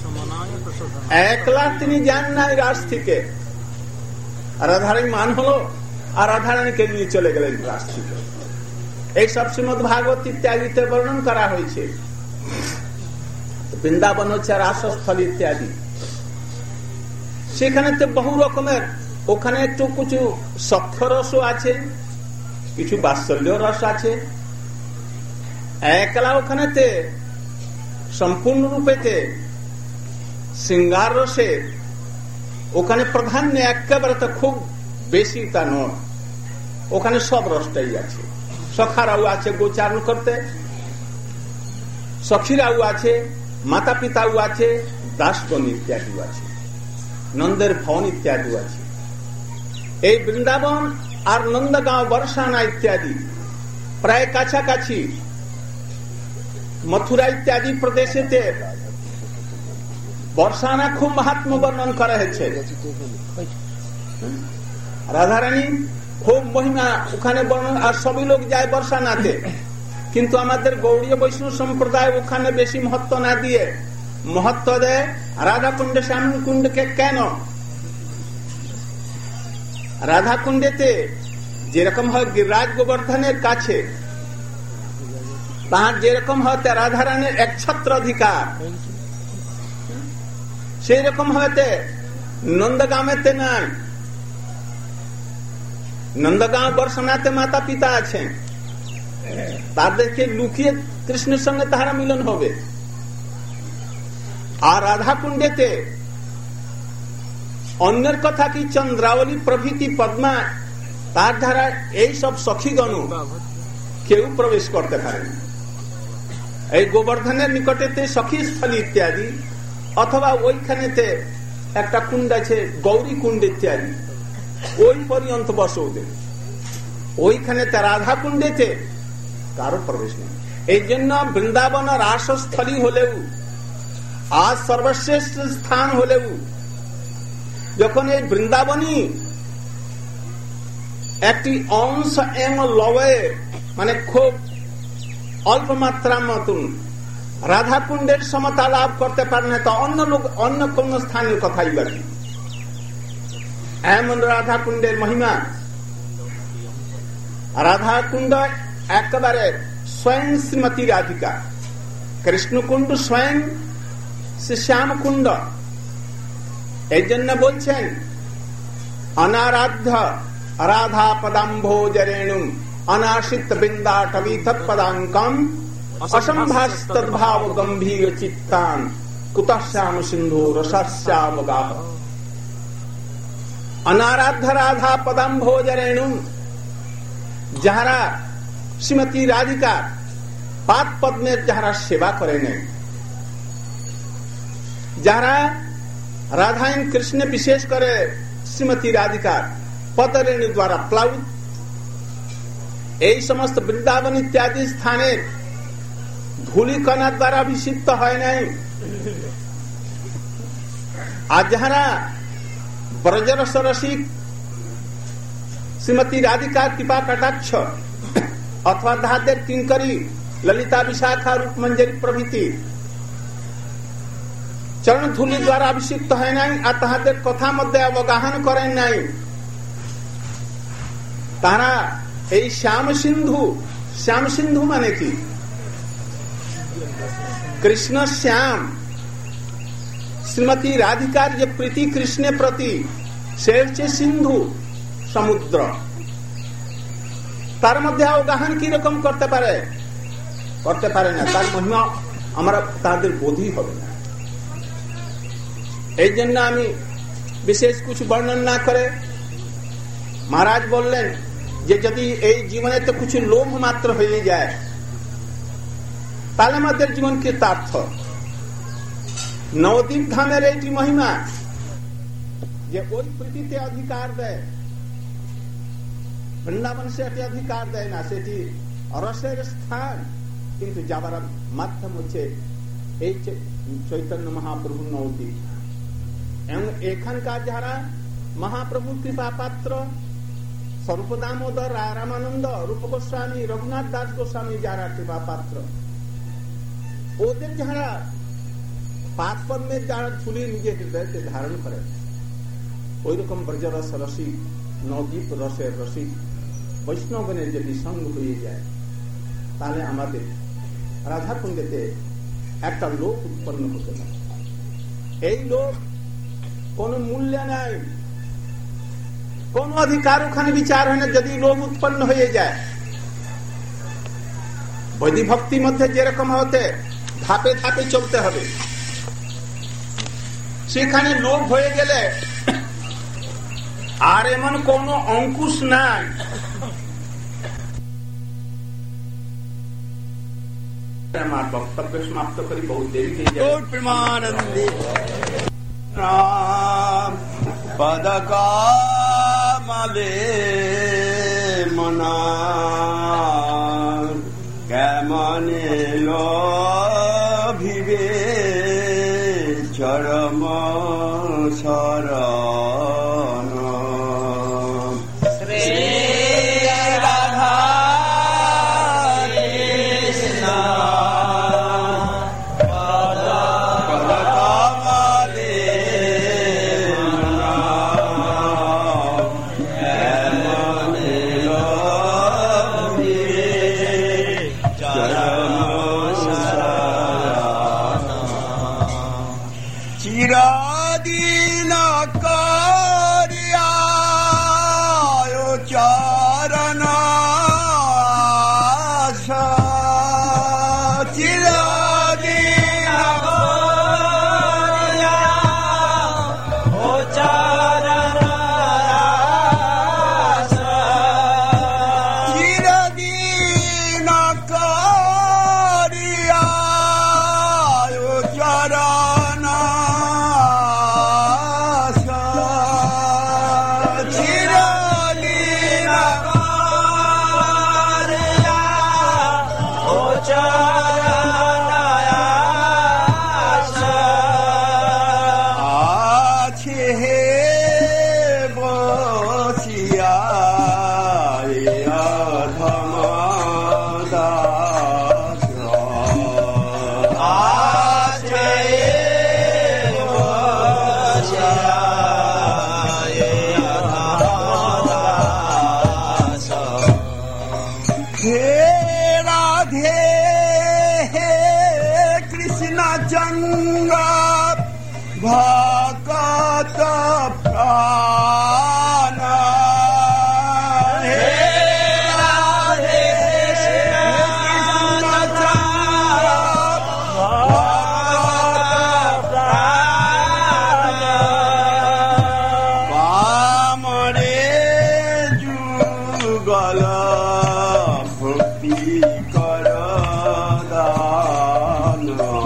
একলা তিনি যান নাই রাস থেকে, রাধারানী মান হলো আর রাধারানীকে নিয়ে চলে গেলেন রাস থেকে। এই সব শ্রীমদ ভাগবত ইত্যাদিতে বর্ণন করা হয়েছে। বৃন্দাবন হচ্ছে রাসস্থল ইত্যাদি। সেখানে তো বহু রকমের, ওখানে একটু কিছু সখ্য রসও আছে, কিছু বাৎসল্য রস আছে। একলা ওখানেতে সম্পূর্ণ রূপেতে শৃঙ্গার রসে ওখানে প্রাধান্য একেবারে তো খুব বেশি তা নয়, ওখানে সব রসটাই আছে। সখারাও আছে গোচারণ করতে, সখীরাও আছে, মাতা পিতাও আছে, দাসগণ ইত্যাদি আছে, নন্দের ভবন ইত্যাদি আছে। এই বৃন্দাবন আর নন্দগাঁও বর্ষানা ইত্যাদি প্রায় কাছাকাছি। মথুরা ইত্যাদি প্রদেশেতে বর্ষানা খুব মাহাত্ম্য বর্ণন করা হয়েছে। রাধারানী খুব মহিমা ওখানে বর্ণন, আর সবই লোক যায় বর্ষানাতে। কিন্তু আমাদের গৌড়ীয় বৈষ্ণব সম্প্রদায় ওখানে বেশি মহত্ব না দিয়ে মহত্ব দেয় রাধা কুণ্ডে শ্যাম কুণ্ডকে। কেন? রাধা কুণ্ডেতে যেরকম হয় গিরিরাজ গোবর্ধনের কাছে, তাহার যেরকম হতে রাধারানীর এক ছত্র অধিকার, সেই রকম হতে নন্দগামেতে নাই। নন্দগাঁও বর্ষনাতে মাতা পিতা আছেন, তাদেরকে লুকিয়ে কৃষ্ণের সঙ্গে তাহারা মিলন হবে। আর রাধা কুণ্ডেতে অন্যের কথা কি চন্দ্রাবলী প্রভৃতি পদ্মা, তার ধারা এই সব সখীগণ কেউ প্রবেশ করতে পারে না। এই গোবর্ধনের নিকটেতে সখী স্থলী ইত্যাদি, অথবা ওইখানেতে একটা কুণ্ড আছে গৌরী কুণ্ড ইত্যাদি, ওই পর্যন্ত বসে ওদের। ওইখানে রাধা কুণ্ডেতে কারো প্রবেশ নেই। এই জন্য বৃন্দাবন রাসস্থলী হলেও, আজ সর্বশ্রেষ্ঠ স্থান হলেও, যখন এই বৃন্দাবনই একটি অংশ এম লবে, মানে খুব অল্প মাত্রার মতন রাধা কুণ্ডের সমতা লাভ করতে পারে না, তো অন্য লোক অন্য কোন স্থানের কথাই বাকি। এমন রাধা কুণ্ডের মহিমা। রাধা কুণ্ড একেবারে স্বয়ং শ্রীমতী রাধিকা, কৃষ্ণকুণ্ড স্বয়ং শ্রী শ্যাম কুণ্ড। এই জন্য বলছেন অনারাধ্য রাধা পদাম্ভোজরেণু অনাশিত বৃন্দাটবী তৎপদাঙ্কম অসম্ভাস্তদ্ভাব গম্ভীর চিত্তান কুতঃ শ্যাম সিন্ধু রসাশ্যামগাহ। অনারাধ্য রাধা পদাম্ভোজরেণু, যাহারা শ্রীমতী রাধিকার পাদ পদ্মের যাহারা সেবা করে নেই, যাহারা রাধায়ন কৃষ্ণ বিশেষ করে শ্রীমতী রাধিকার পদরেণু দ্বারা প্লাউত, এই সমস্ত বৃন্দাবন ইত্যাদি স্থানের ধূলিকণার দ্বারা অভিষিক্ত হয় নাই। আর যাহারা ব্রজরস রসিক শ্রীমতী রাধিকার কৃপা কটাক্ষ, অথবা তাহাদের কিঙ্করী ললিতা বিশাখা রূপমঞ্জরী প্রভৃতি চরণ ধূলি দ্বারা অভিষিক্ত হয় নাই, আর তাহাদের কথা মধ্যে অবগাহন করেন নাই, তারা এই শ্যাম সিন্ধু, শ্যাম সিন্ধু মানে কি? কৃষ্ণ শ্যাম, শ্রীমতী রাধিকার যে প্রীতি কৃষ্ণের প্রতি, সে হচ্ছে সিন্ধু সমুদ্র। তার মধ্যে অবগাহন কি রকম করতে পারে? করতে পারে না। তার মহিমা আমরা তাদের বোধই হবে না। এই জন্য আমি বিশেষ কিছু বর্ণন না করে মহারাজ বললেন যে যদি এই জীবনে তো কিছু লোভ মাত্র হয়ে যায়, তাহলে আমাদের জীবন কৃতার্থ। নবদ্বীপ ধামের এইটি মহিমা যে ওই প্রীতিতে অধিকার দেয়, বৃন্দাবন সেটি অধিকার দেয় না, সেটি রসের স্থান, কিন্তু যাবার মাধ্যম হচ্ছে এই চৈতন্য মহাপ্রভু নবদ্বীপ। এবং এখানকার যারা মহাপ্রভু কৃপা পাত্র স্বরূপ দামোদর, রামানন্দ, রূপ গোস্বামী, রঘুনাথ দাস গোস্বামী যারা কৃপা পাত্র, ওদের যারা পাঁচ পদ্মের যারা ঝুলি নিজে হৃদয়কে ধারণ করে, ওই রকম ব্রজরস রসিক, নবদ্বীপ রসের রসিক বৈষ্ণবনের যদি সঙ্গ হয়ে যায়, তাহলে আমাদের রাধাকুণ্ডেতে একটা লোক উৎপন্ন হতে পারে। এই লোক কোনো মূল্য নাই, কোন অধিকার ওখানে বিচার হয় না। যদি লোভ উৎপন্ন হয়ে যায়, বৈদিক ভক্তির মধ্যে যেরকম হতে ধাপে ধাপে চলতে হবে, সেখানে লোভ হয়ে গেলে আর এমন কোন অঙ্কুশ নাই। আমার বক্তব্য সমাপ্ত করি, বহু দেরি হয়ে যায়। প্রেমানন্দে রাম পদকামলে মনা কেমনে লোভিবে চরম শরণ শ্রী রাধা কৃষ্ণ পদকামলে মনা কেমনে লোভিবে চরম শরণ চিরাদিন করিয়া চরণ চিরাদিন করিয়া ও চরণ চিরাদিন করিয়া ও চরণ আছে হে বসিয়া ধম দাস আছে বসিয়া হে রাধে হে কৃষ্ণ চন্দ্র ভকত প্রাণ হে রাধে কৃষ্ণ চন্দ্র ভকত প্রাণ পামরে যুগল ভক্তি কর দান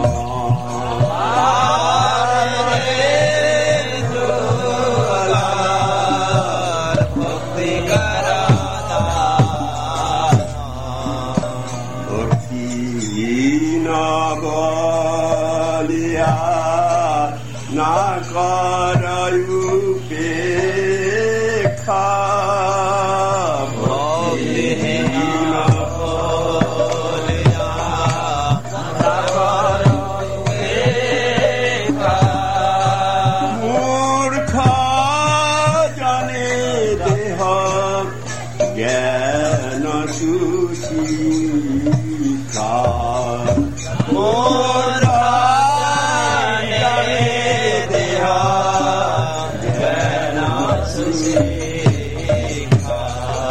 বলিয়া না করুপেক্ষা ভক্তিহীন বলিয়া না করুপেক্ষা মূর্খ জনে দেহ জ্ঞান সুশিক্ষা মূর্খ জনে দেহ জ্ঞান সুশিক্ষা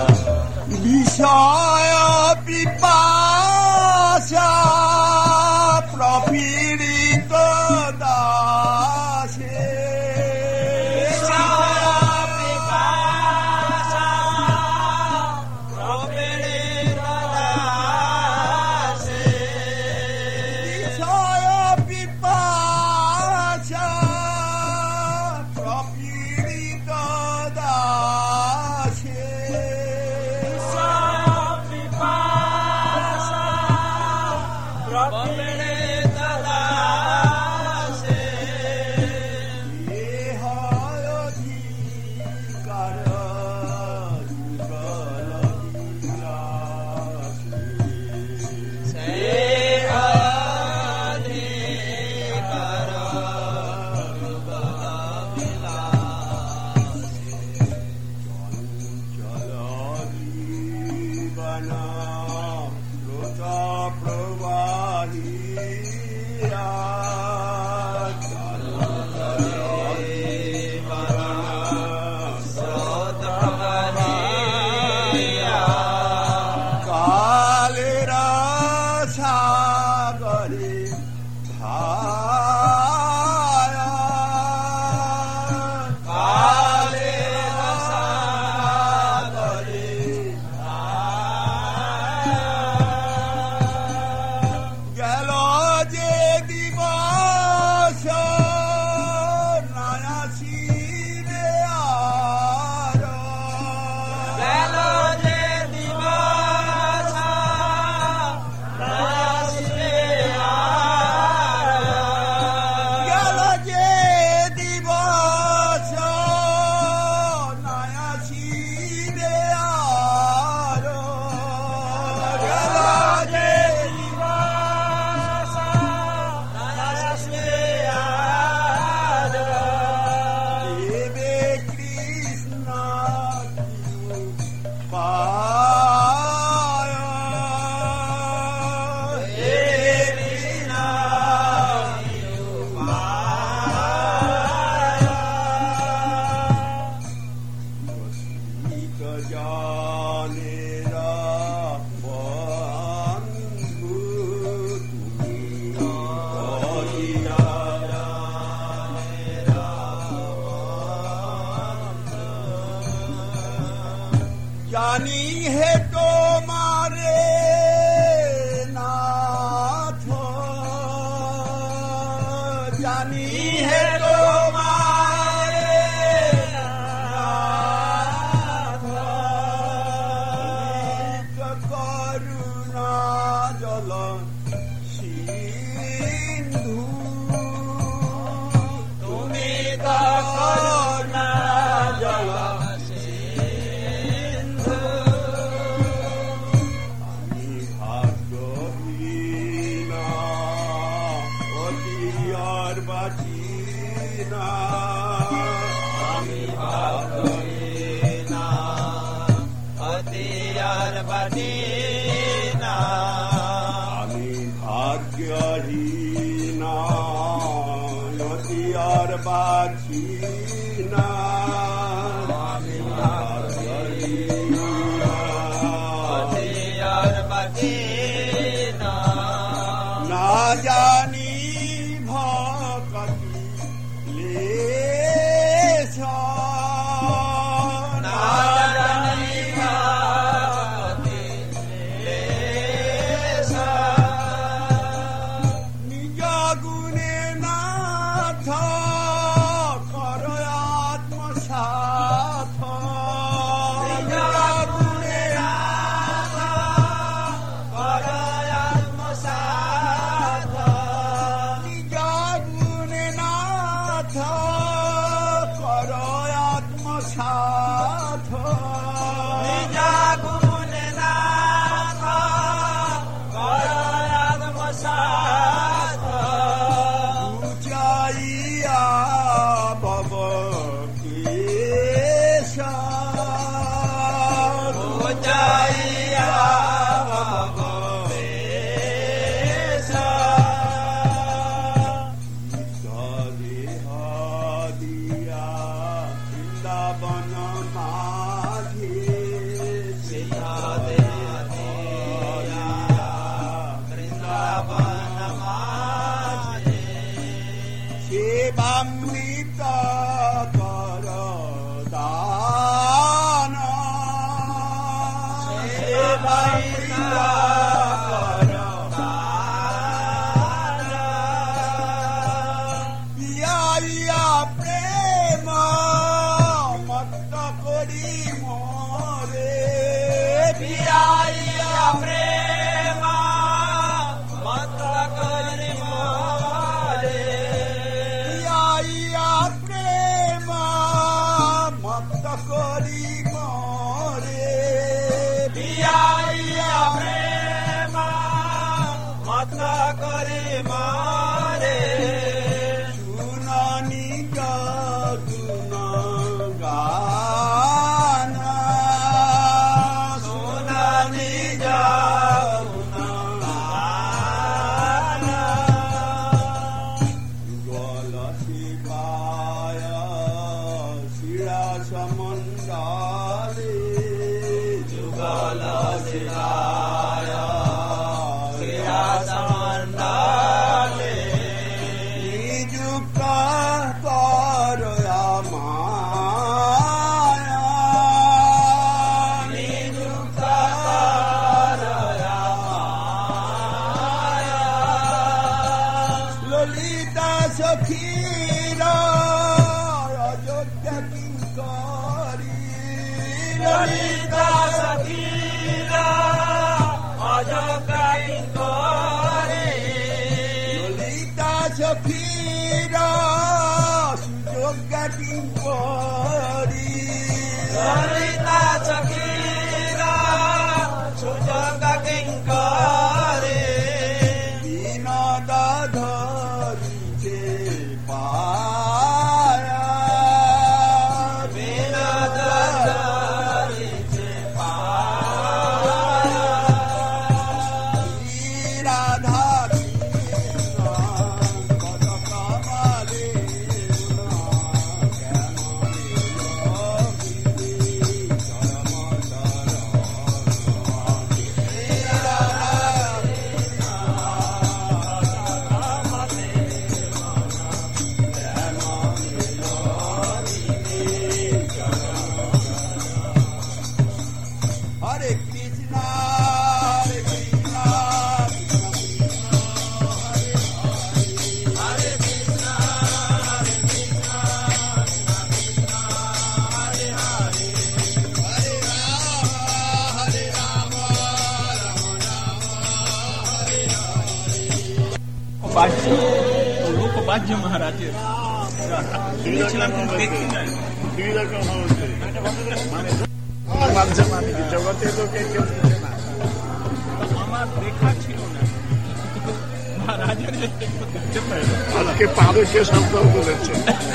বিষয় পিপাসা প্রপীড়িত দাসে প্রবাহিয়া সাগরে ধারা কালে সাগরে গেল যে দিবস নায়াসিরে আর গেল যে দিবস নায়াসিরে আর গেল যে দিবস নায়াসিরে আর গেল যে দিবস নায়াসিরে আর দেবে কৃষ্ণ পায় হে কৃষ্ণ পায় বসিত জানেরা বন্ধু তুমি বসিত জানেরা জানি হে তোমারে নাথ জানি হে তোমারে নাথ করুণা জল সিন্ধু তুমি করুণা জল সিন্ধু আমি ভাগ্যহীন অতি আর বাঁচি না আমি ভাগ্যহীন অতি আর বাঁচি না আমি ভাগ্যহীন অতি আর বাঁচি না আমি ভাগ্যহীন অতি আর বাঁচি না না জানি ভক্তি লেশ না জানি ভক্তি লেশ নিজ গুণে নাথ কর আত্মসাথ নিজ গুণে নাথ কর আত্মসাথ নিজ গুণে নাথ কর আত্মসাথ নিজ গুণে নাথ কর আত্মসাথ উচাইয়া ভব কেশা উচাইয়া ভব কেশা দিয়া বৃন্দাবন মাঝে বৃন্দাবন মাঝে সেবামৃত কর দান সেবামৃত কর দান ইয়া ইয়া প্রেম মত্ত করি মোরে ইয়া ইয়া প্রেম মত্ত করি মোরে ইয়া ইয়া প্রেম মত্ত করি মোরে ইয়া ইয়া প্রেম মত্ত করি মোরে শুনানি গুণ গান শুনানি গুণ গান যুগল শিবায় শিরা সমন্দারে যুগল শিবায় শিরা সমন্দারে সখীর অযোধ্যা কিঙ্করী ললিতা সখীর অযোধ্যা কিঙ্করী ললিতা সখীর সুযোগ্যা কিঙ্করী ললিতা সখীর সুযোগ্যা কিঙ্করী বিনোদ ধরিছে পায়া বিনোদ ধরিছে পায়া রাধা কৃষ্ণ কত কমলে হরে কৃষ্ণ হরে কৃষ্ণ হরে কৃষ্ণ হরে কৃষ্ণ হরে হরে হরে রাম হরে রাম বাহ্য লোক বাহ্য মহারাজের শুনেছিলাম কিন্তু দেখি নাই। দুই রকম হচ্ছে মানে মাধ্যমে আমি জগতে লোকে কেউ শুনে না। আমার দেখা ছিল না মহারাজের যে দেখতে পাই আজকে পারস্য সম্পর্ক করেছে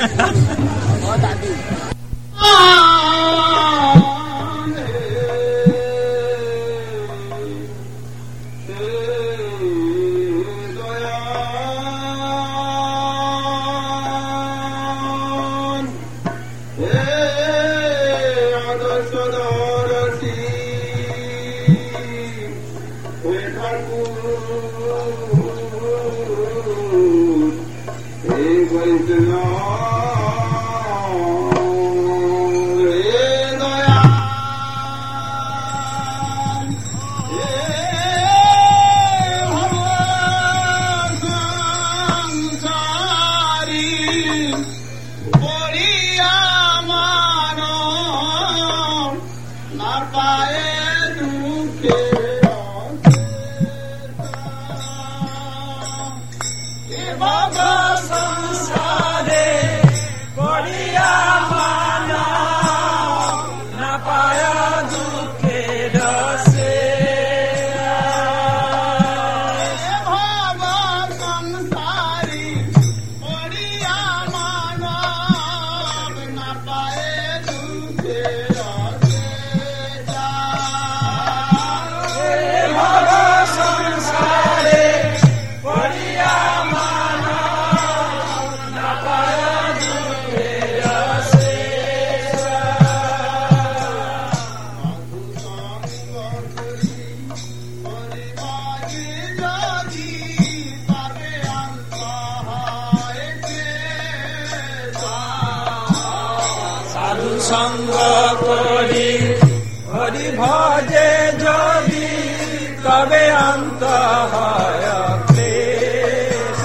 সঙ্গ করি হরি ভজে যদি তবে অন্ত হয় ক্লেশ।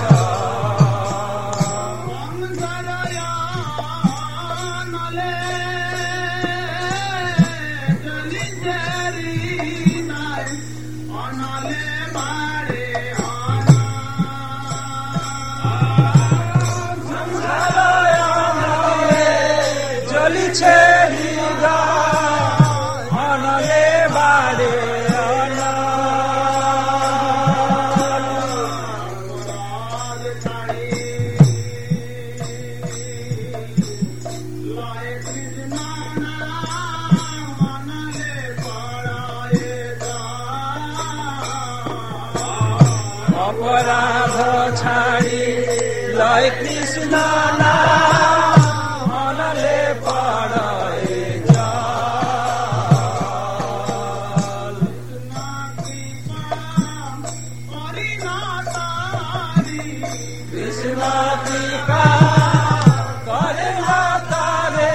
চলিছে অনলে বাড়ে অপরাধ ছাড়ি লয় কৃষ্ণ নাম অনলে পড়ে জল। কৃষ্ণ কৃপা করে মাতারে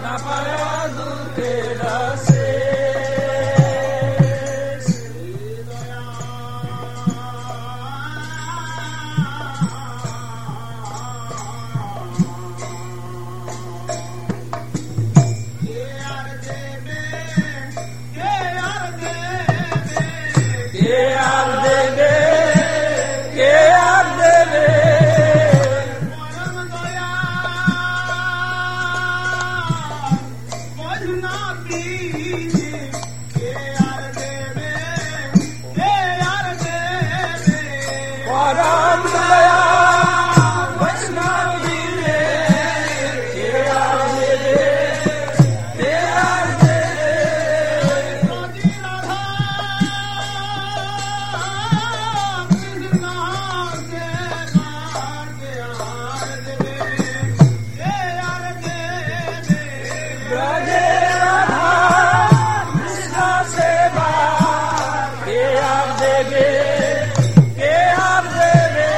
না পায় দুঃখের শেষ। কে আর দেবে, কে আর দেবে পরম দয়া বৈষ্ণব দিলে, কে আর দেবে, কে আর দেবে ব্রজে রাধা কৃষ্ণ সেবা, কে আর দেবে, কে আর দেবে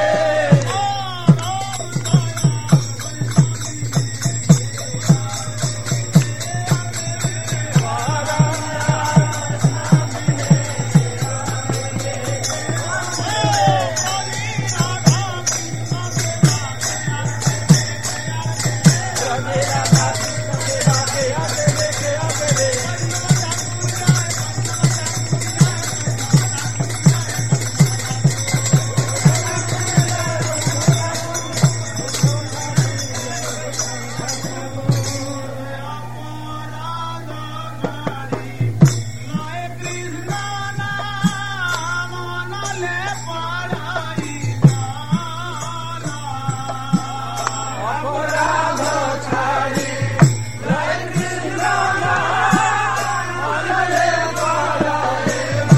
অপরাধ ছাড়ি জয় কৃষ্ণ নাম অনলে পড়াই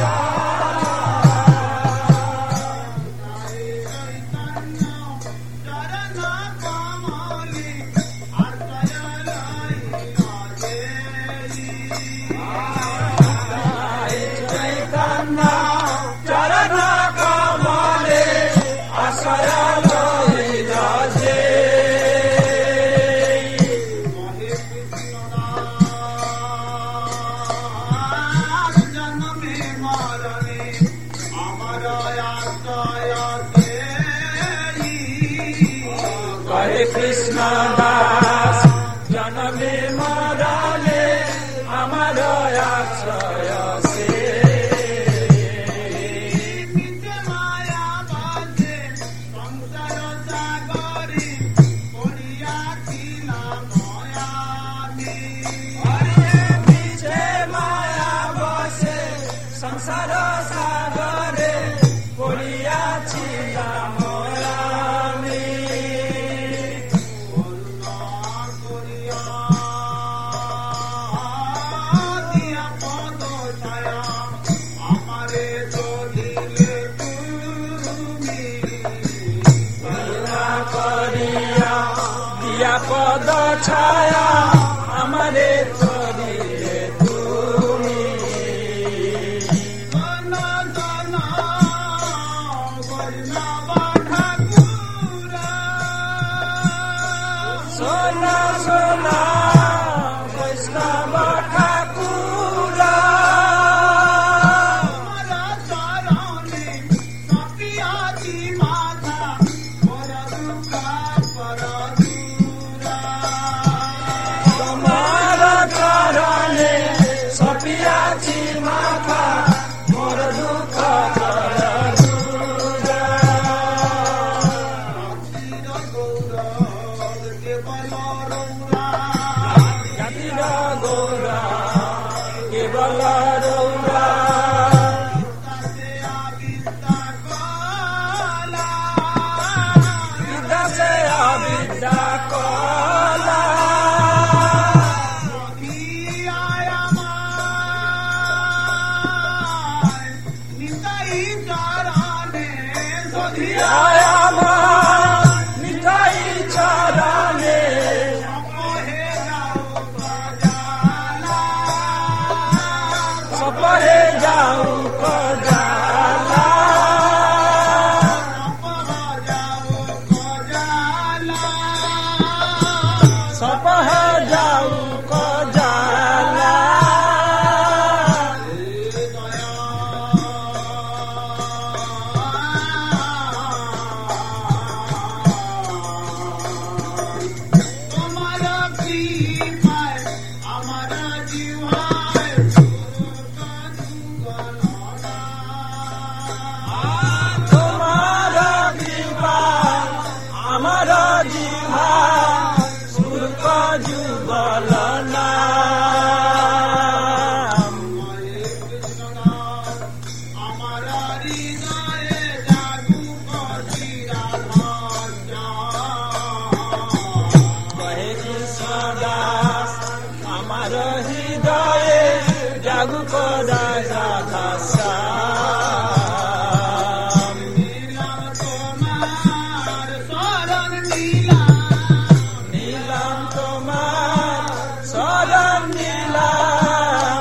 চৈতন্য চরণ কমলে আশ্রয় লইল যে। হরে কৃষ্ণ দাস জনমে মরণে আমার আশ্রয় সে। পিছে মায়া বসে সংসার সাগরে পড়িয়াছিলাম আমি। হৃদয়ে জাগুক রাধা শ্যাম নিলাম তোমার শরণ নিলাম নিলাম তোমার শরণ নিলাম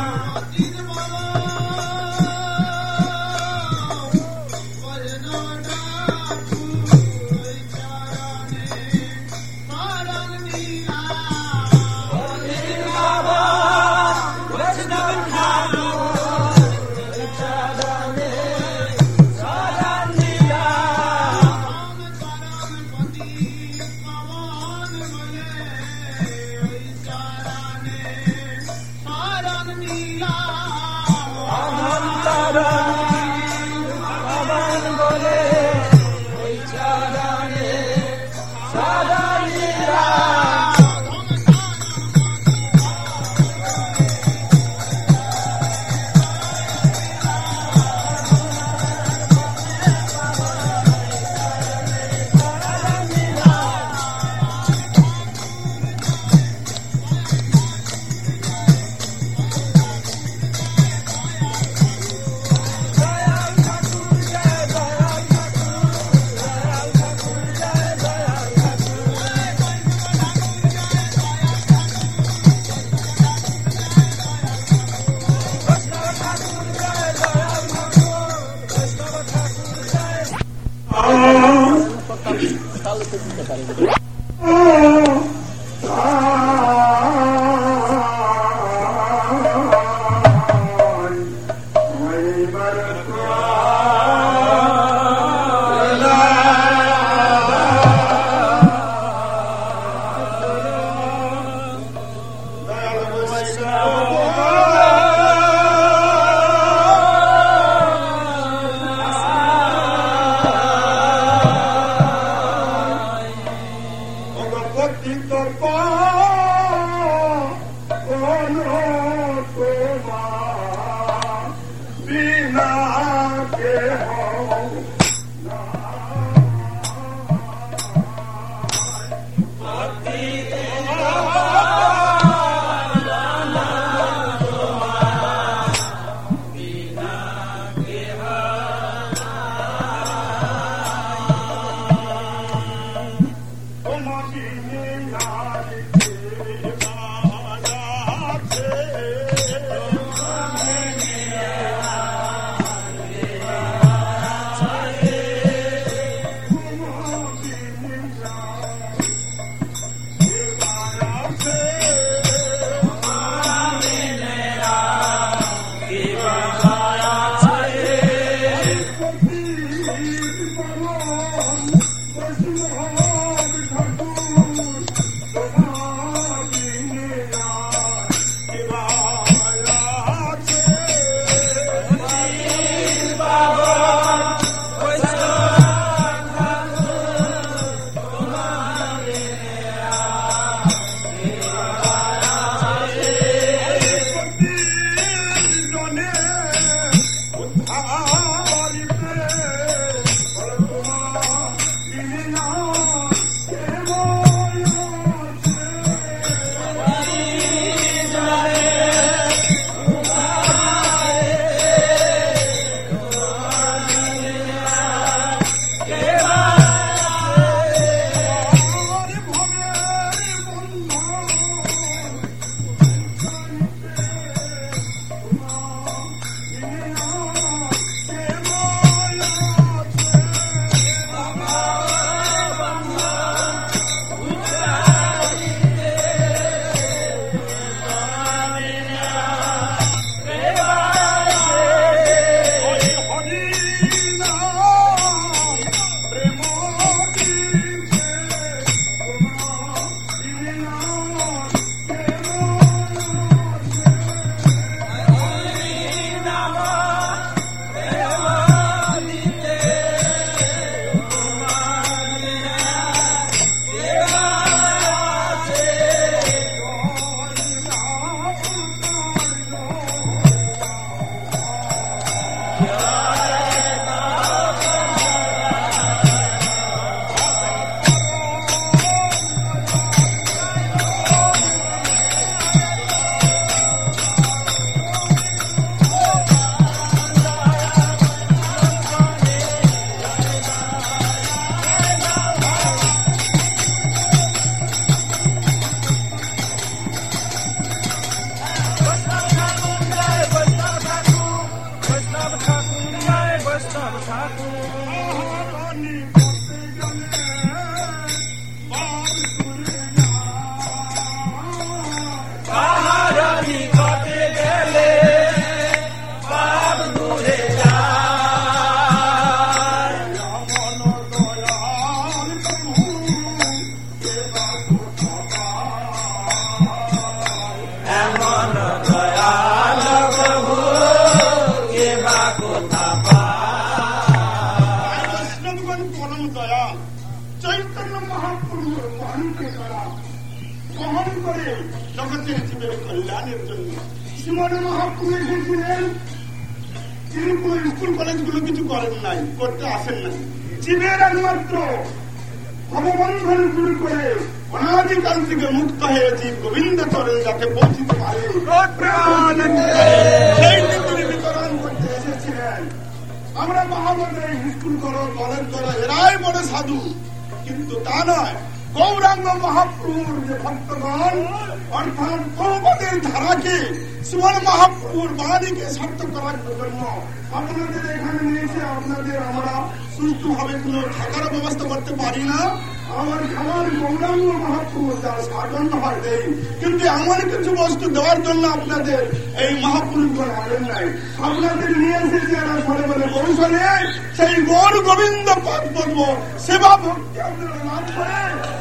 জগতের জীবের কল্যাণের জন্য। শ্রীমন মহাপ্রভু এসেছিলেন, তিনি কোন স্কুল কলেজগুলো কিছু করেন নাই, করতে আসেন নাই। জীবের একমাত্র ভববন্ধন শুরু করে অনাদিকাল থেকে মুক্ত হয়ে জীব গোবিন্দ চরণ যাতে পৌঁছিতে পারে সেই তিনি বিতরণ করতে এসেছিলেন। আমরা মহাবতের স্কুল করো, কলেজ করো, এরাই বড় সাধু, কিন্তু তা নয়। গৌরাঙ্গ মহাপ্রভুর যে ভক্তগণ, অর্থাৎ প্রভুপদের ধারাকে, শ্রীমন মহাপ্রভুর বাণীকে সার্থক করার জন্য আপনাদের এখানে নিয়েছে। আপনাদের আমরা সুস্থভাবে কোন থাকার ব্যবস্থা করতে পারি না। আমার আমার গৌরাঙ্গ মহাপ্রভু যার সাধন হয় দেই, কিন্তু এমন কিছু বস্তু দেওয়ার জন্য আপনাদের এই মহাপুরুষগণ আনেন নাই। আপনাদের নিয়ে এসেছে এরা ঘরে বলে কৌশলে সেই গৌর গোবিন্দ পদ পদ্ম সেবা ভক্তি আপনারা লাভ করে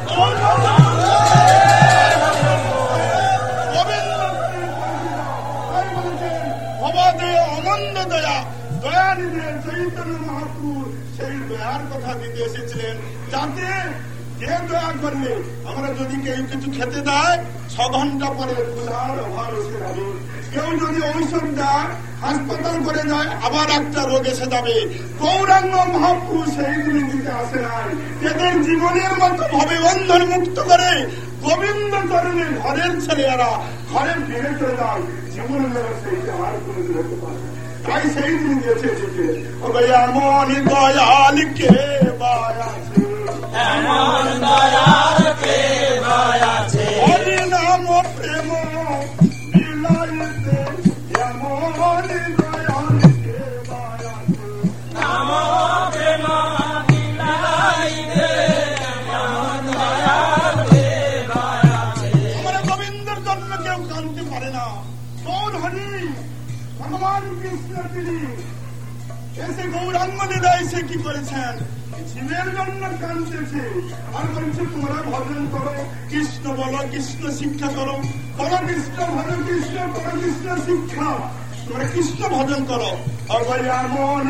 অনন্ত দয়া দয়া নিধে চৈতন্য মহাপ্রভু সেই দয়ার কথা দিতে এসেছিলেন, যাতে যে দয়া করলে আমরা যদি কেউ কিছু খেতে দেয় ছ ঘন্টা পরে ক্ষুধার অভাব এসে যাবে। কেউ যদি ঔষধ দেয় হাসপাতাল করে যায়, আবার একটা রোগ এসে যাবে। গৌরাঙ্গ মহাপ্রভু সেইগুলো দিতে আসে নাই। এদের জীবনের মতো ভাবে বন্ধন মুক্ত করে গোবিন্দ চরণে ঘরের ছেলেরা ঘরে ফিরে চলে যায়। জীবনের দ্বারা সেইটা আর কোনদিন হতে পারে না। তাই সেই দিন দিয়েছে এমন দয়াল কে বায়াছে, এমন দয়াল কে বায়াছে, হরি নাম প্রেম বিলাইতে, এমন দয়াল কে বায়াছে, নাম প্রেম বিলাইতে, এমন দয়াল কে বায়াছে। আমরা গোবিন্দের জন্য কেউ জানতে পারে না। কোন হরি ভগবান কৃষ্ণ তিনি এসে গৌরাঙ্গ নিদায় এসে কি করেছেন, জীবের জন্য কাঁদতেছে আর বলছে তোমরা ভজন করো, কৃষ্ণ বলো, কৃষ্ণ শিক্ষা করো, বলো কৃষ্ণ ভজন, কৃষ্ণ করো, কৃষ্ণ শিক্ষা, তোমরা কৃষ্ণ ভজন করো। আর ভাই এমন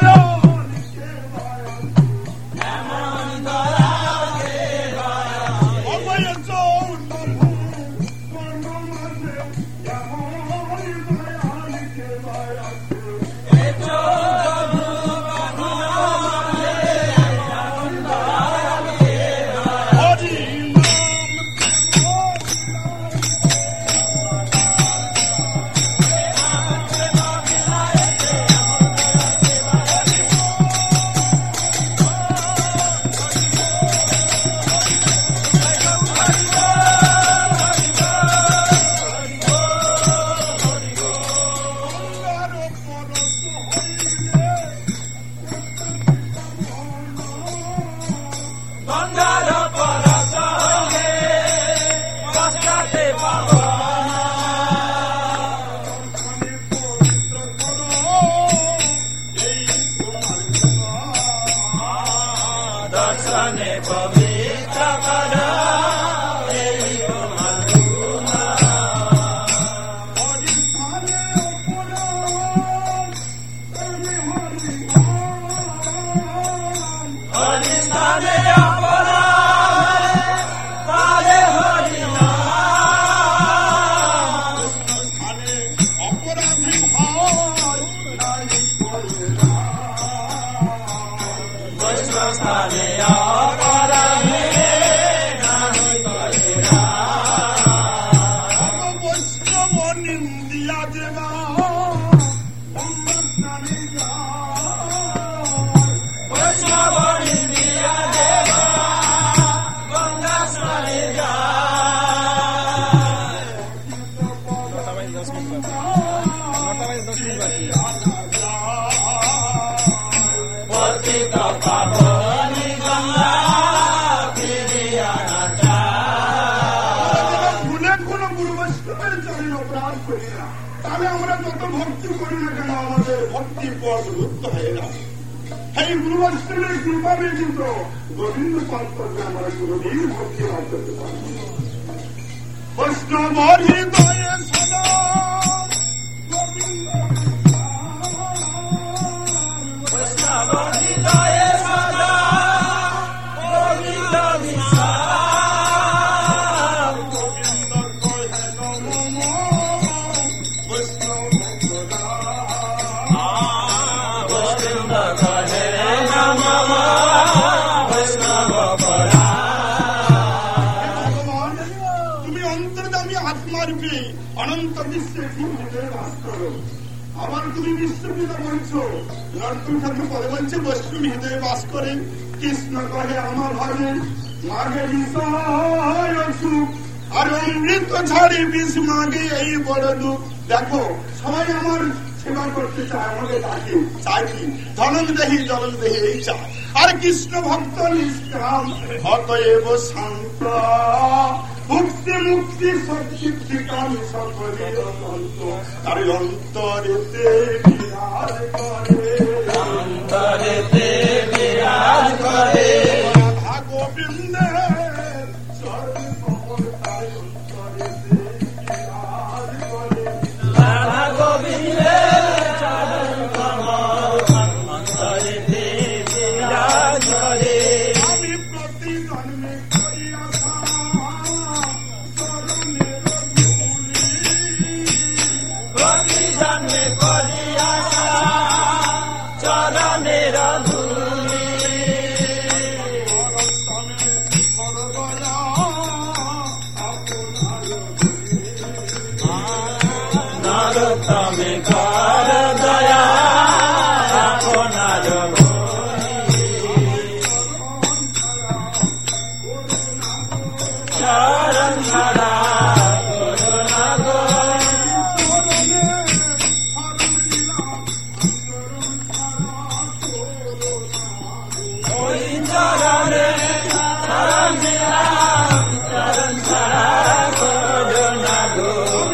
এমন দয়াল কে বায়াছে, দর্শনে পবিত্র করা এই তোমার গুণা, হরি স্থানে অপরাধ তারে হরি নাম, অপরাধী ভাই বৈষ্ণব স্থানে অপরাধে নাহি করে রাম, বৈষ্ণব নিন্দিয়া দেবা বৈষ্ণব নিন্দিয়া দেবা গঙ্গা স্নানে যায়। পতিত পাবনী গঙ্গা ফিরিয়া না যায়। ভুলে কোন গুরু বৈষ্ণবের চরণে অপরাধ করি না, তাহলে আমরা যত ভক্তি করি না কেন আমাদের ভক্তি পথ রুদ্ধ হয়ে যায়। এই গুরু বৈষ্ণবের কৃপা ব্যতীত গোবিন্দ পথ করলে আমরা কোনদিন ভক্তি লাভ করতে পারি না। বৈষ্ণব হৃদয়ে সদা গোবিন্দ, বৈষ্ণব হৃদয়ে সদা গোবিন্দ বিশ্বাস, গোবিন্দ কহে তুমি অন্তর্যামী আত্মারূপে অনন্ত বিশ্বে বাস করো। আবার তুমি বিশ্বপিতা বলছো, নরতুল ঠাকুর পরে বলছে বৈষ্ণব হৃদয়ে বাস করে। কৃষ্ণ কহে আমার ভাবে মাগে বিষয় সুখ, আর অমৃত ছাড়ি বিষ মাগে এই বড় দুঃখ। দেখো সবাই আমার সেবা করতে চায়, আমাকে ডাকে, চাই কি ধনক দেহি জলক দেহি এই চায়। আর কৃষ্ণ ভক্ত নিষ্কাম অতএব শান্ত, মুক্তি মুক্তি সত্যি কাম সকলের অন্ত। তার অন্তরেতে বিরাজ করে, অন্তরেতে বিরাজ করে রাধা গোবিন্দের চরণ কমল। তার অন্তরেতে বিরাজ করে রাধা গোবিন্দের চরণ কমল, অন্তরেতে বিরাজ করে। আমি প্রতি জন্মে করি আশা চরণের ধূলি, প্রতি জন্মে করি আশা চরণের ধূলি। নরোত্তমে কর দয়া আপনার চরণ ছাড়া করুণা গো। ওই চরণে চরণ দিলাম, চরণ ছাড়া করুণা গো।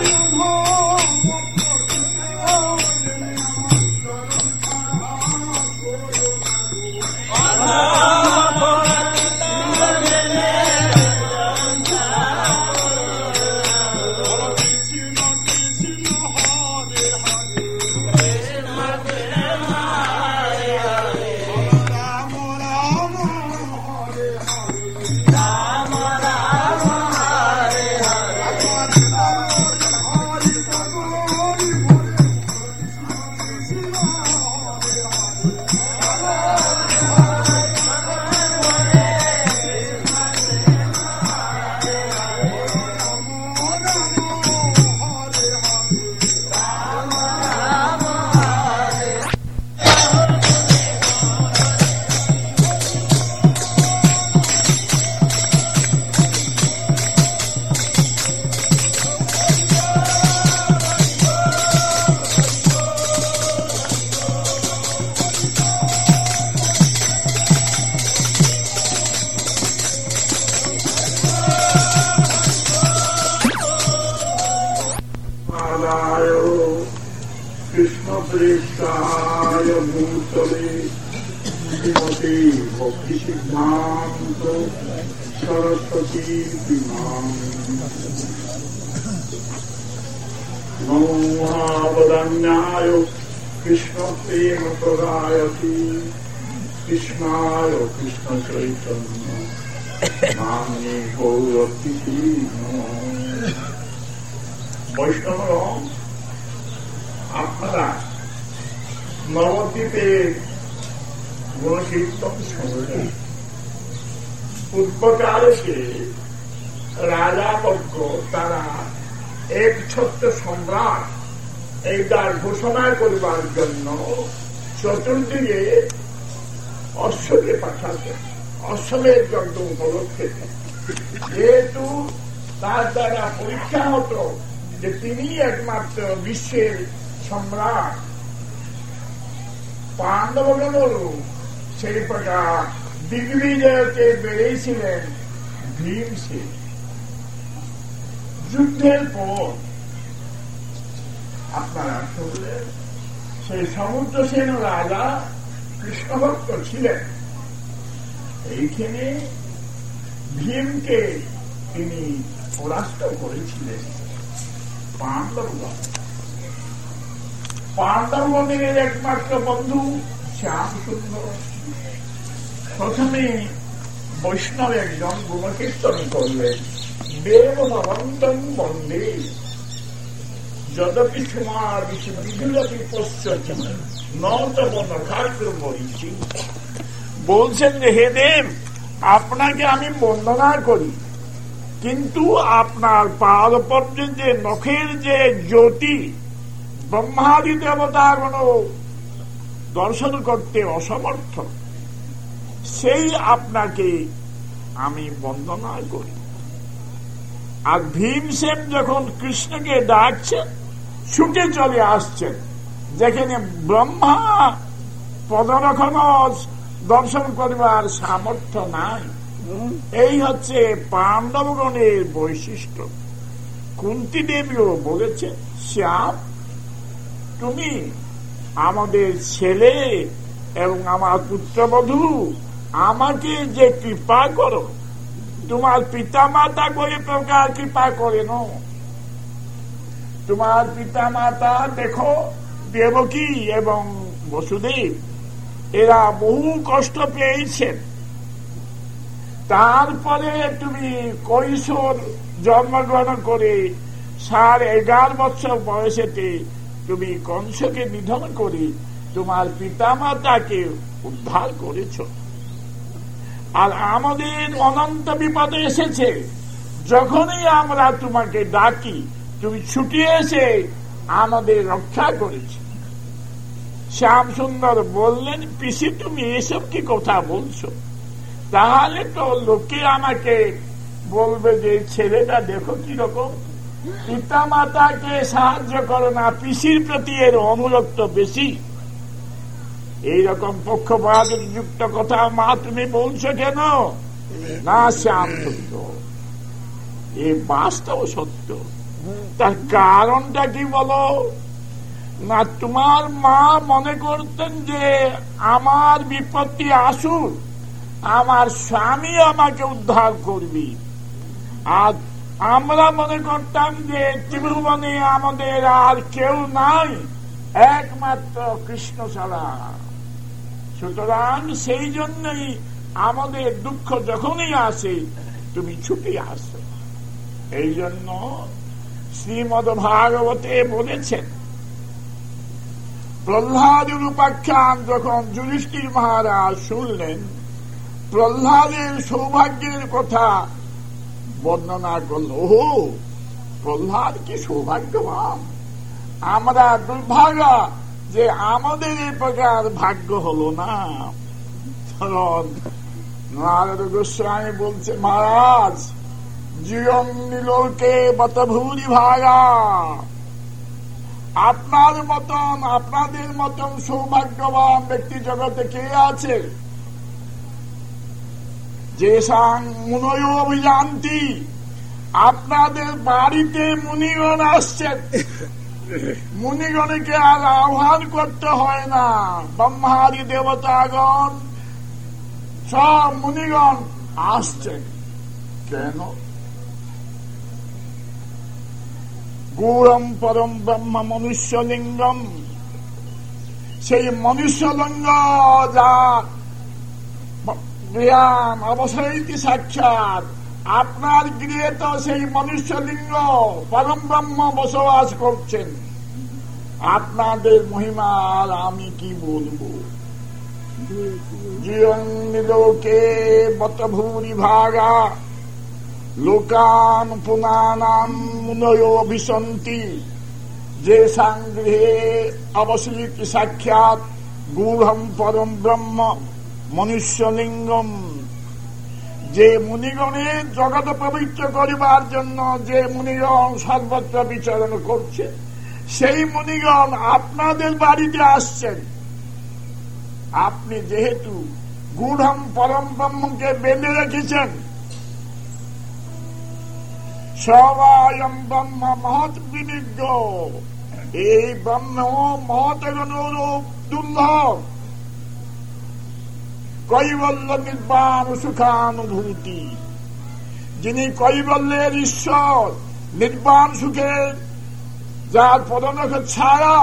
কৃষ্ণ প্রেষ্টায় ভূতলে শ্রীমতী ভক্তি সিদ্ধান্ত সরস্বতী নমোবদান্যায় কৃষ্ণ প্রেম প্রদায়তি কৃষ্ণায় কৃষ্ণ চৈতন্য নামে গৌরতি বৈষ্ণব। আপনারা নবদ্বীপে গুণকীর্তন শুনলেন। পূর্বকালে সে রাজাবর্গ তারা এক ছত্র সম্রাট এইটার ঘোষণা করবার জন্য চতুর্দিকে অশ্বকে পাঠাতেন, অশ্বমের যজ্ঞ উপলক্ষে। যেহেতু তার দ্বারা পরীক্ষা হতো যে তিনি একমাত্র বিশ্বের সম্রাট, পাণ্ডবগণও সেই প্রকার দিগ্বিজয়কে বেড়েছিলেন ভীমসেন। যুদ্ধের পর আপনারা শুনলেন সেই সমুদ্রসেন রাজা কৃষ্ণভক্ত ছিলেন। এইখানে ভীমকে তিনি পরাস্ত করেছিলেন পাণ্ডবগণ। পাণ্ডবগণের একমাত্র বন্ধু শ্যাম সুন্দর প্রথমে বৈষ্ণব একজন গুণকীর্তন করলেন, দেব ভবন্তং বন্দে যদপি তোমার বিধুরপি পশ্চাৎ মরিছি, বলছেন যে হে দেব, আপনাকে আমি বন্দনা করি, কিন্তু আপনার পাদপদ্মের যে নখের যে জ্যোতি ব্রহ্মাদি দেবতা কোন দর্শন করতে অসমর্থ, সেই আপনাকে আমি বন্দনা করি। আর ভীমসেন যখন কৃষ্ণকে ডাকছেন, ছুটে চলে আসছেন, যেখানে ব্রহ্মা পদরক্ষণ দর্শন করবার সামর্থ্য নাই। এই হচ্ছে পাণ্ডবগণের বৈশিষ্ট্য। কুন্তী দেবীও বলেছেন, শ্যাম, তুমি আমাদের ছেলে এবং আমার পুত্রবধূ, আমাকে যে কৃপা করো, তোমার পিতা মাতা করে প্রকার কৃপা করে ন। তোমার পিতা মাতা দেখো, দেবকী এবং বসুদেব, এরা বহু কষ্ট পেয়েছেন। তারপরে তুমি কৈশোর জন্মগ্রহণ করে সাড়ে এগারো বছর বয়সেতে তুমি কংসকে নিধন করে তোমার পিতা মাতাকে উদ্ধার করেছ। আর আমাদের অনন্ত বিপদে এসেছে, যখনই আমরা তোমাকে ডাকি তুমি ছুটে এসে আমাদের রক্ষা করেছ। শ্যাম সুন্দর বললেন, পিসি তুমি এসব কি কথা বলছো? তাহলে তো লোকে আমাকে বলবে যে ছেলেটা দেখো কিরকম, পিতা মাতাকে সাহায্য করো না, পিসির প্রতি এর অনুরক্ত বেশি। এইরকম পক্ষপাত যুক্ত কথা মা তুমি বলছো কেন? না শ্যাম সুন্দর, এ বাস্তব সত্য। তার কারণটা কি বলো না? তোমার মা মনে করতেন যে আমার বিপত্তি আসুক, আমার স্বামী আমাকে উদ্ধার করবি, আর আমরা মনে করতাম যে ত্রিভুবনে আমাদের আর কেউ নাই, একমাত্র কৃষ্ণ ছাড়া। সুতরাং সেই জন্যই আমাদের দুঃখ যখনই আসে তুমি ছুটে আসো। এই জন্য শ্রীমদ ভাগবতে বলেছেন, প্রহ্লাদের উপাখ্যান যখন যুধিষ্ঠির মহারাজ শুনলেন, প্রহ্লাদের সৌভাগ্যের কথা বর্ণনা করল। ওহো, প্রহ্লাদ কি সৌভাগ্যবান, আমরা দুর্ভাগা যে আমাদের এই প্রকার ভাগ্য হলো না। তখন নারদ গোস্বামী বলছে, মহারাজ, জীবন নিলোকে বতভূরি ভাগা, আপনার মতন আপনাদের মতন সৌভাগ্যবান ব্যক্তি জগতে কে আছে? যে সাং মুনয় অভিযান্তি, আপনাদের বাড়িতে মুনিগণ আসছেন, মুনিগণকে আর আহ্বান করতে হয় না, ব্রহ্মাদি দেবতাগণ সব মুনিগণ আসছেন। কেন? গৌরম পরম ব্রহ্ম মনুষ্যলিঙ্গম, সেই মনুষ্যলিঙ্গ যা জ্ঞান অবশ্যই সাক্ষাৎ, আপনার গৃহে তো সেই মনুষ্যলিঙ্গ পরম ব্রহ্ম বসবাস করছেন। আপনাদের মহিমা আর আমি কি বলবো? জীবন লোকে বতভূরি ভাগা, লোকান পুনানাম মুনয় অভিসন্তি, যে সংগৃহে অবশ্যই সাক্ষাৎ গূঢ়ম পরম ব্রহ্ম মনুষ্যলিঙ্গম। যে মুনিগণের জগৎ পবিত্র করিবার জন্য যে মুনিগণ সর্বত্র বিচরণ করছে, সেই মুনিগণ আপনাদের বাড়িতে আসছেন। আপনি যেহেতু গূঢ়ম পরম ব্রহ্মকে বেঁধে রেখেছেন, সবায়ম ব্রহ্ম মহৎ বিনিজ্ঞ, এই ব্রহ্ম মহৎ অনুরূপ দুর্লভ, কৈবল্য নির্বাণ সুখানুভূতি, যিনি কৈবল্যের ঈশ্বর, নির্বাণ সুখের যার পদনখ ছাড়া,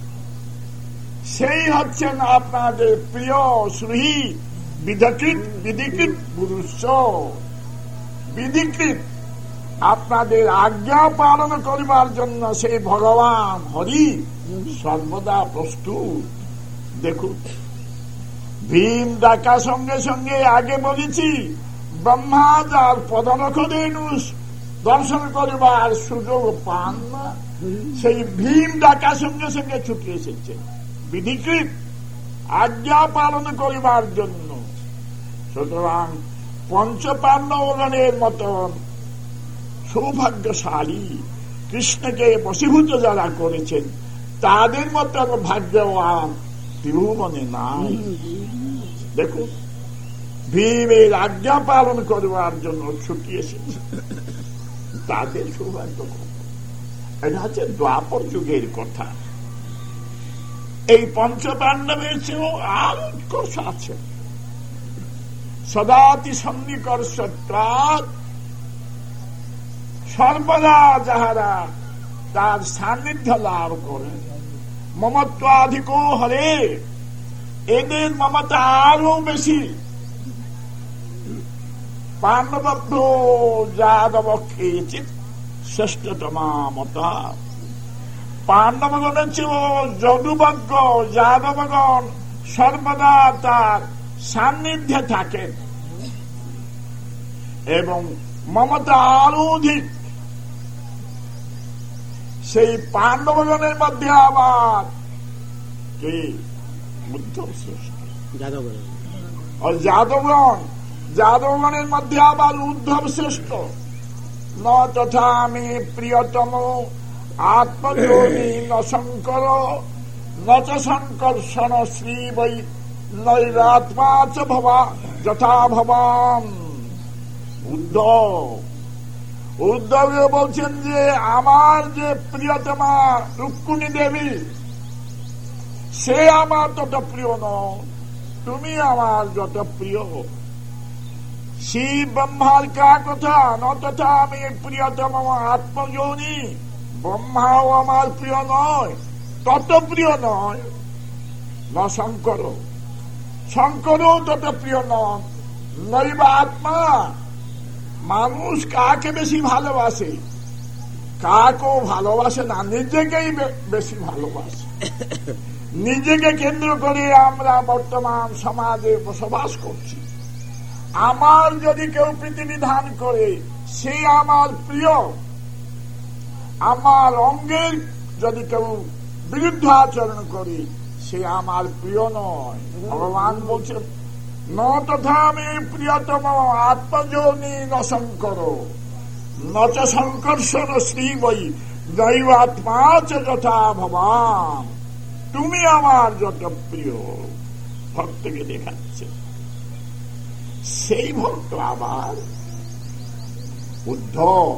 সেই হচ্ছেন আপনাদের প্রিয় শ্রী বিধিকৃত বিধিকৃত পুরুষ। বিধিকৃত আপনাদের আজ্ঞা পালন করিবার জন্য সেই ভগবান হরি সর্বদা প্রস্তুত। দেখুন, ভীম ডাকা সঙ্গে সঙ্গে আগে বলেছি ব্রহ্মা যার পদনখরেণু দর্শন করিবার সুযোগ পান না, সেই ভীম ডাকা সঙ্গে সঙ্গে ছুটে এসেছে বিধিকৃত আজ্ঞা পালন করিবার জন্য। সুতরাং পঞ্চপাণ্ডবগণের মতন সৌভাগ্যশালী কৃষ্ণকে বশীভূত যারা করেছেন তাদের মতন ভাগ্যবান তিরুমনে নাই। দেখুন, ভীমের আজ্ঞা পালন করবার জন্য ছুটি এসেছে, তাদের সৌভাগ্য। এটা হচ্ছে দ্বাপর যুগের কথা। এই পঞ্চপাণ্ডবের চেয়েও আর উৎকর্ষ আছে। সদাতি সন্নিকর্ষত্বাৎ, সর্বদা যাহারা তার সান্নিধ্য লাভ করে, মমত্বাধিক হরে, এদের মমতা আরো বেশি। পাণ্ডবভ্য যাদব খেয়েছে শ্রেষ্ঠতমা মতা। পাণ্ডবগণের চেয়েও যদুবজ্ঞ যাদবগণ সর্বদা তার সান্নিধ্যে থাকেন এবং মমতা আরো অধিক। সেই পাণ্ডবগণের মধ্যে আবার কি উদ্ধব শ্রেষ্ঠ, যাদবগণ যাদবগণের মধ্যে আবার উদ্ধব শ্রেষ্ঠ। ন তথা আমি প্রিয়তম আত্মযোনি ন শঙ্কর ন চ সংকর্ষণ শ্রী বৈ নৈরাত্মা চ ভবা যথা ভবান। উদ্ধব উদ্ধব বলছেন যে আমার যে প্রিয়তমা রুক্মিণী দেবী, সে আমার তত প্রিয় নয়, তুমি আমার যত প্রিয়। শিব ব্রহ্মার কা কথা ন তথা আমি প্রিয়তম আত্মযোনি, ব্রহ্মাও আমার প্রিয় নয়, তত প্রিয় নয়। ন শঙ্কর, শঙ্করও তত প্রিয় নয়। নৈব আত্মা, মানুষ কাকে বেশি ভালোবাসে? কাকেও ভালোবাসে না, নিজেকেই বেশি ভালোবাসে। নিজেকে কেন্দ্র করে আমরা বর্তমান সমাজে বসবাস করছি। আমার যদি কেউ প্রীতিবিধান করে সে আমার প্রিয়, আমার অঙ্গের যদি কেউ বিরুদ্ধ আচরণ করে সে আমার প্রিয় নয়। ভগবান বলছেন ন তথা আমি প্রিয়তম আত্মযোনি ন শঙ্কর ন চ সংকর্ষণ শ্রী বৈ দৈবাত্মা চ যথা ভবান। তুমি আমার যত প্রিয়। ভক্তকে দেখাচ্ছে সেই ভক্ত আবার উদ্ধব।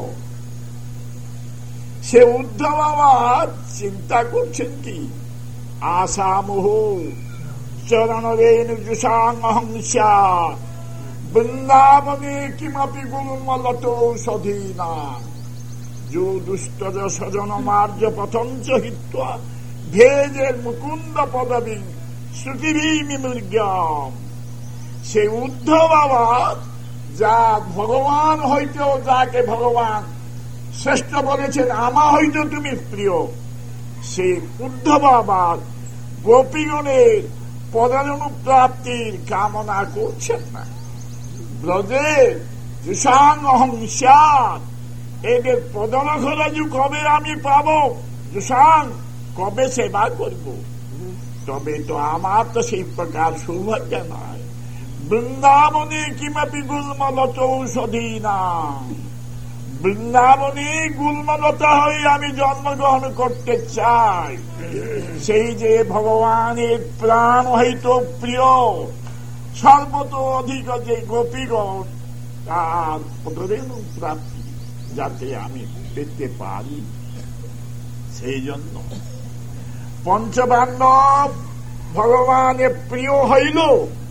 সে উদ্ধব আবার চিন্তা করছেন কি, আশা মোহ চরণ রেণু জুষাংহংসা বৃন্দাবনে কিমপি গুলমলত সধীনা যো দুষ্টজ স্বজন মার্য পথঞ্চ হিত্বা ভেজের মুকুন্দ পদবী শ্রুতিভীমিমৃগ্যাম। সে উদ্ধব আবার যা ভগবান হইতেও যাকে ভগবান শ্রেষ্ঠ বলেছেন, আমা হইতে তুমি প্রিয়, সে উদ্ধব আবার গোপীগণের পদানুপ্রাপ্তির কামনা করছেন না। ব্রজে জুষাংহংসান, এদের পদনখরাজু কবে আমি পাব, জুষাং কবে সেবা করব। তবে তো আমার তো সেই প্রকার সৌভাগ্য নয়। বৃন্দাবনে কিমপি গুলমলত ঔষধীনা, বৃন্দাবনে গুলমলতা হয়ে আমি জন্মগ্রহণ করতে চাই। সেই যে ভগবানের প্রাণ হইতো প্রিয়, সর্বত অধিক যে গোপীগণ, তার পদরেণু প্রাপ্তি যাতে আমি পেতে পারি, সেই জন্য পঞ্চপাণ্ডব ভগবানের প্রিয় হইল।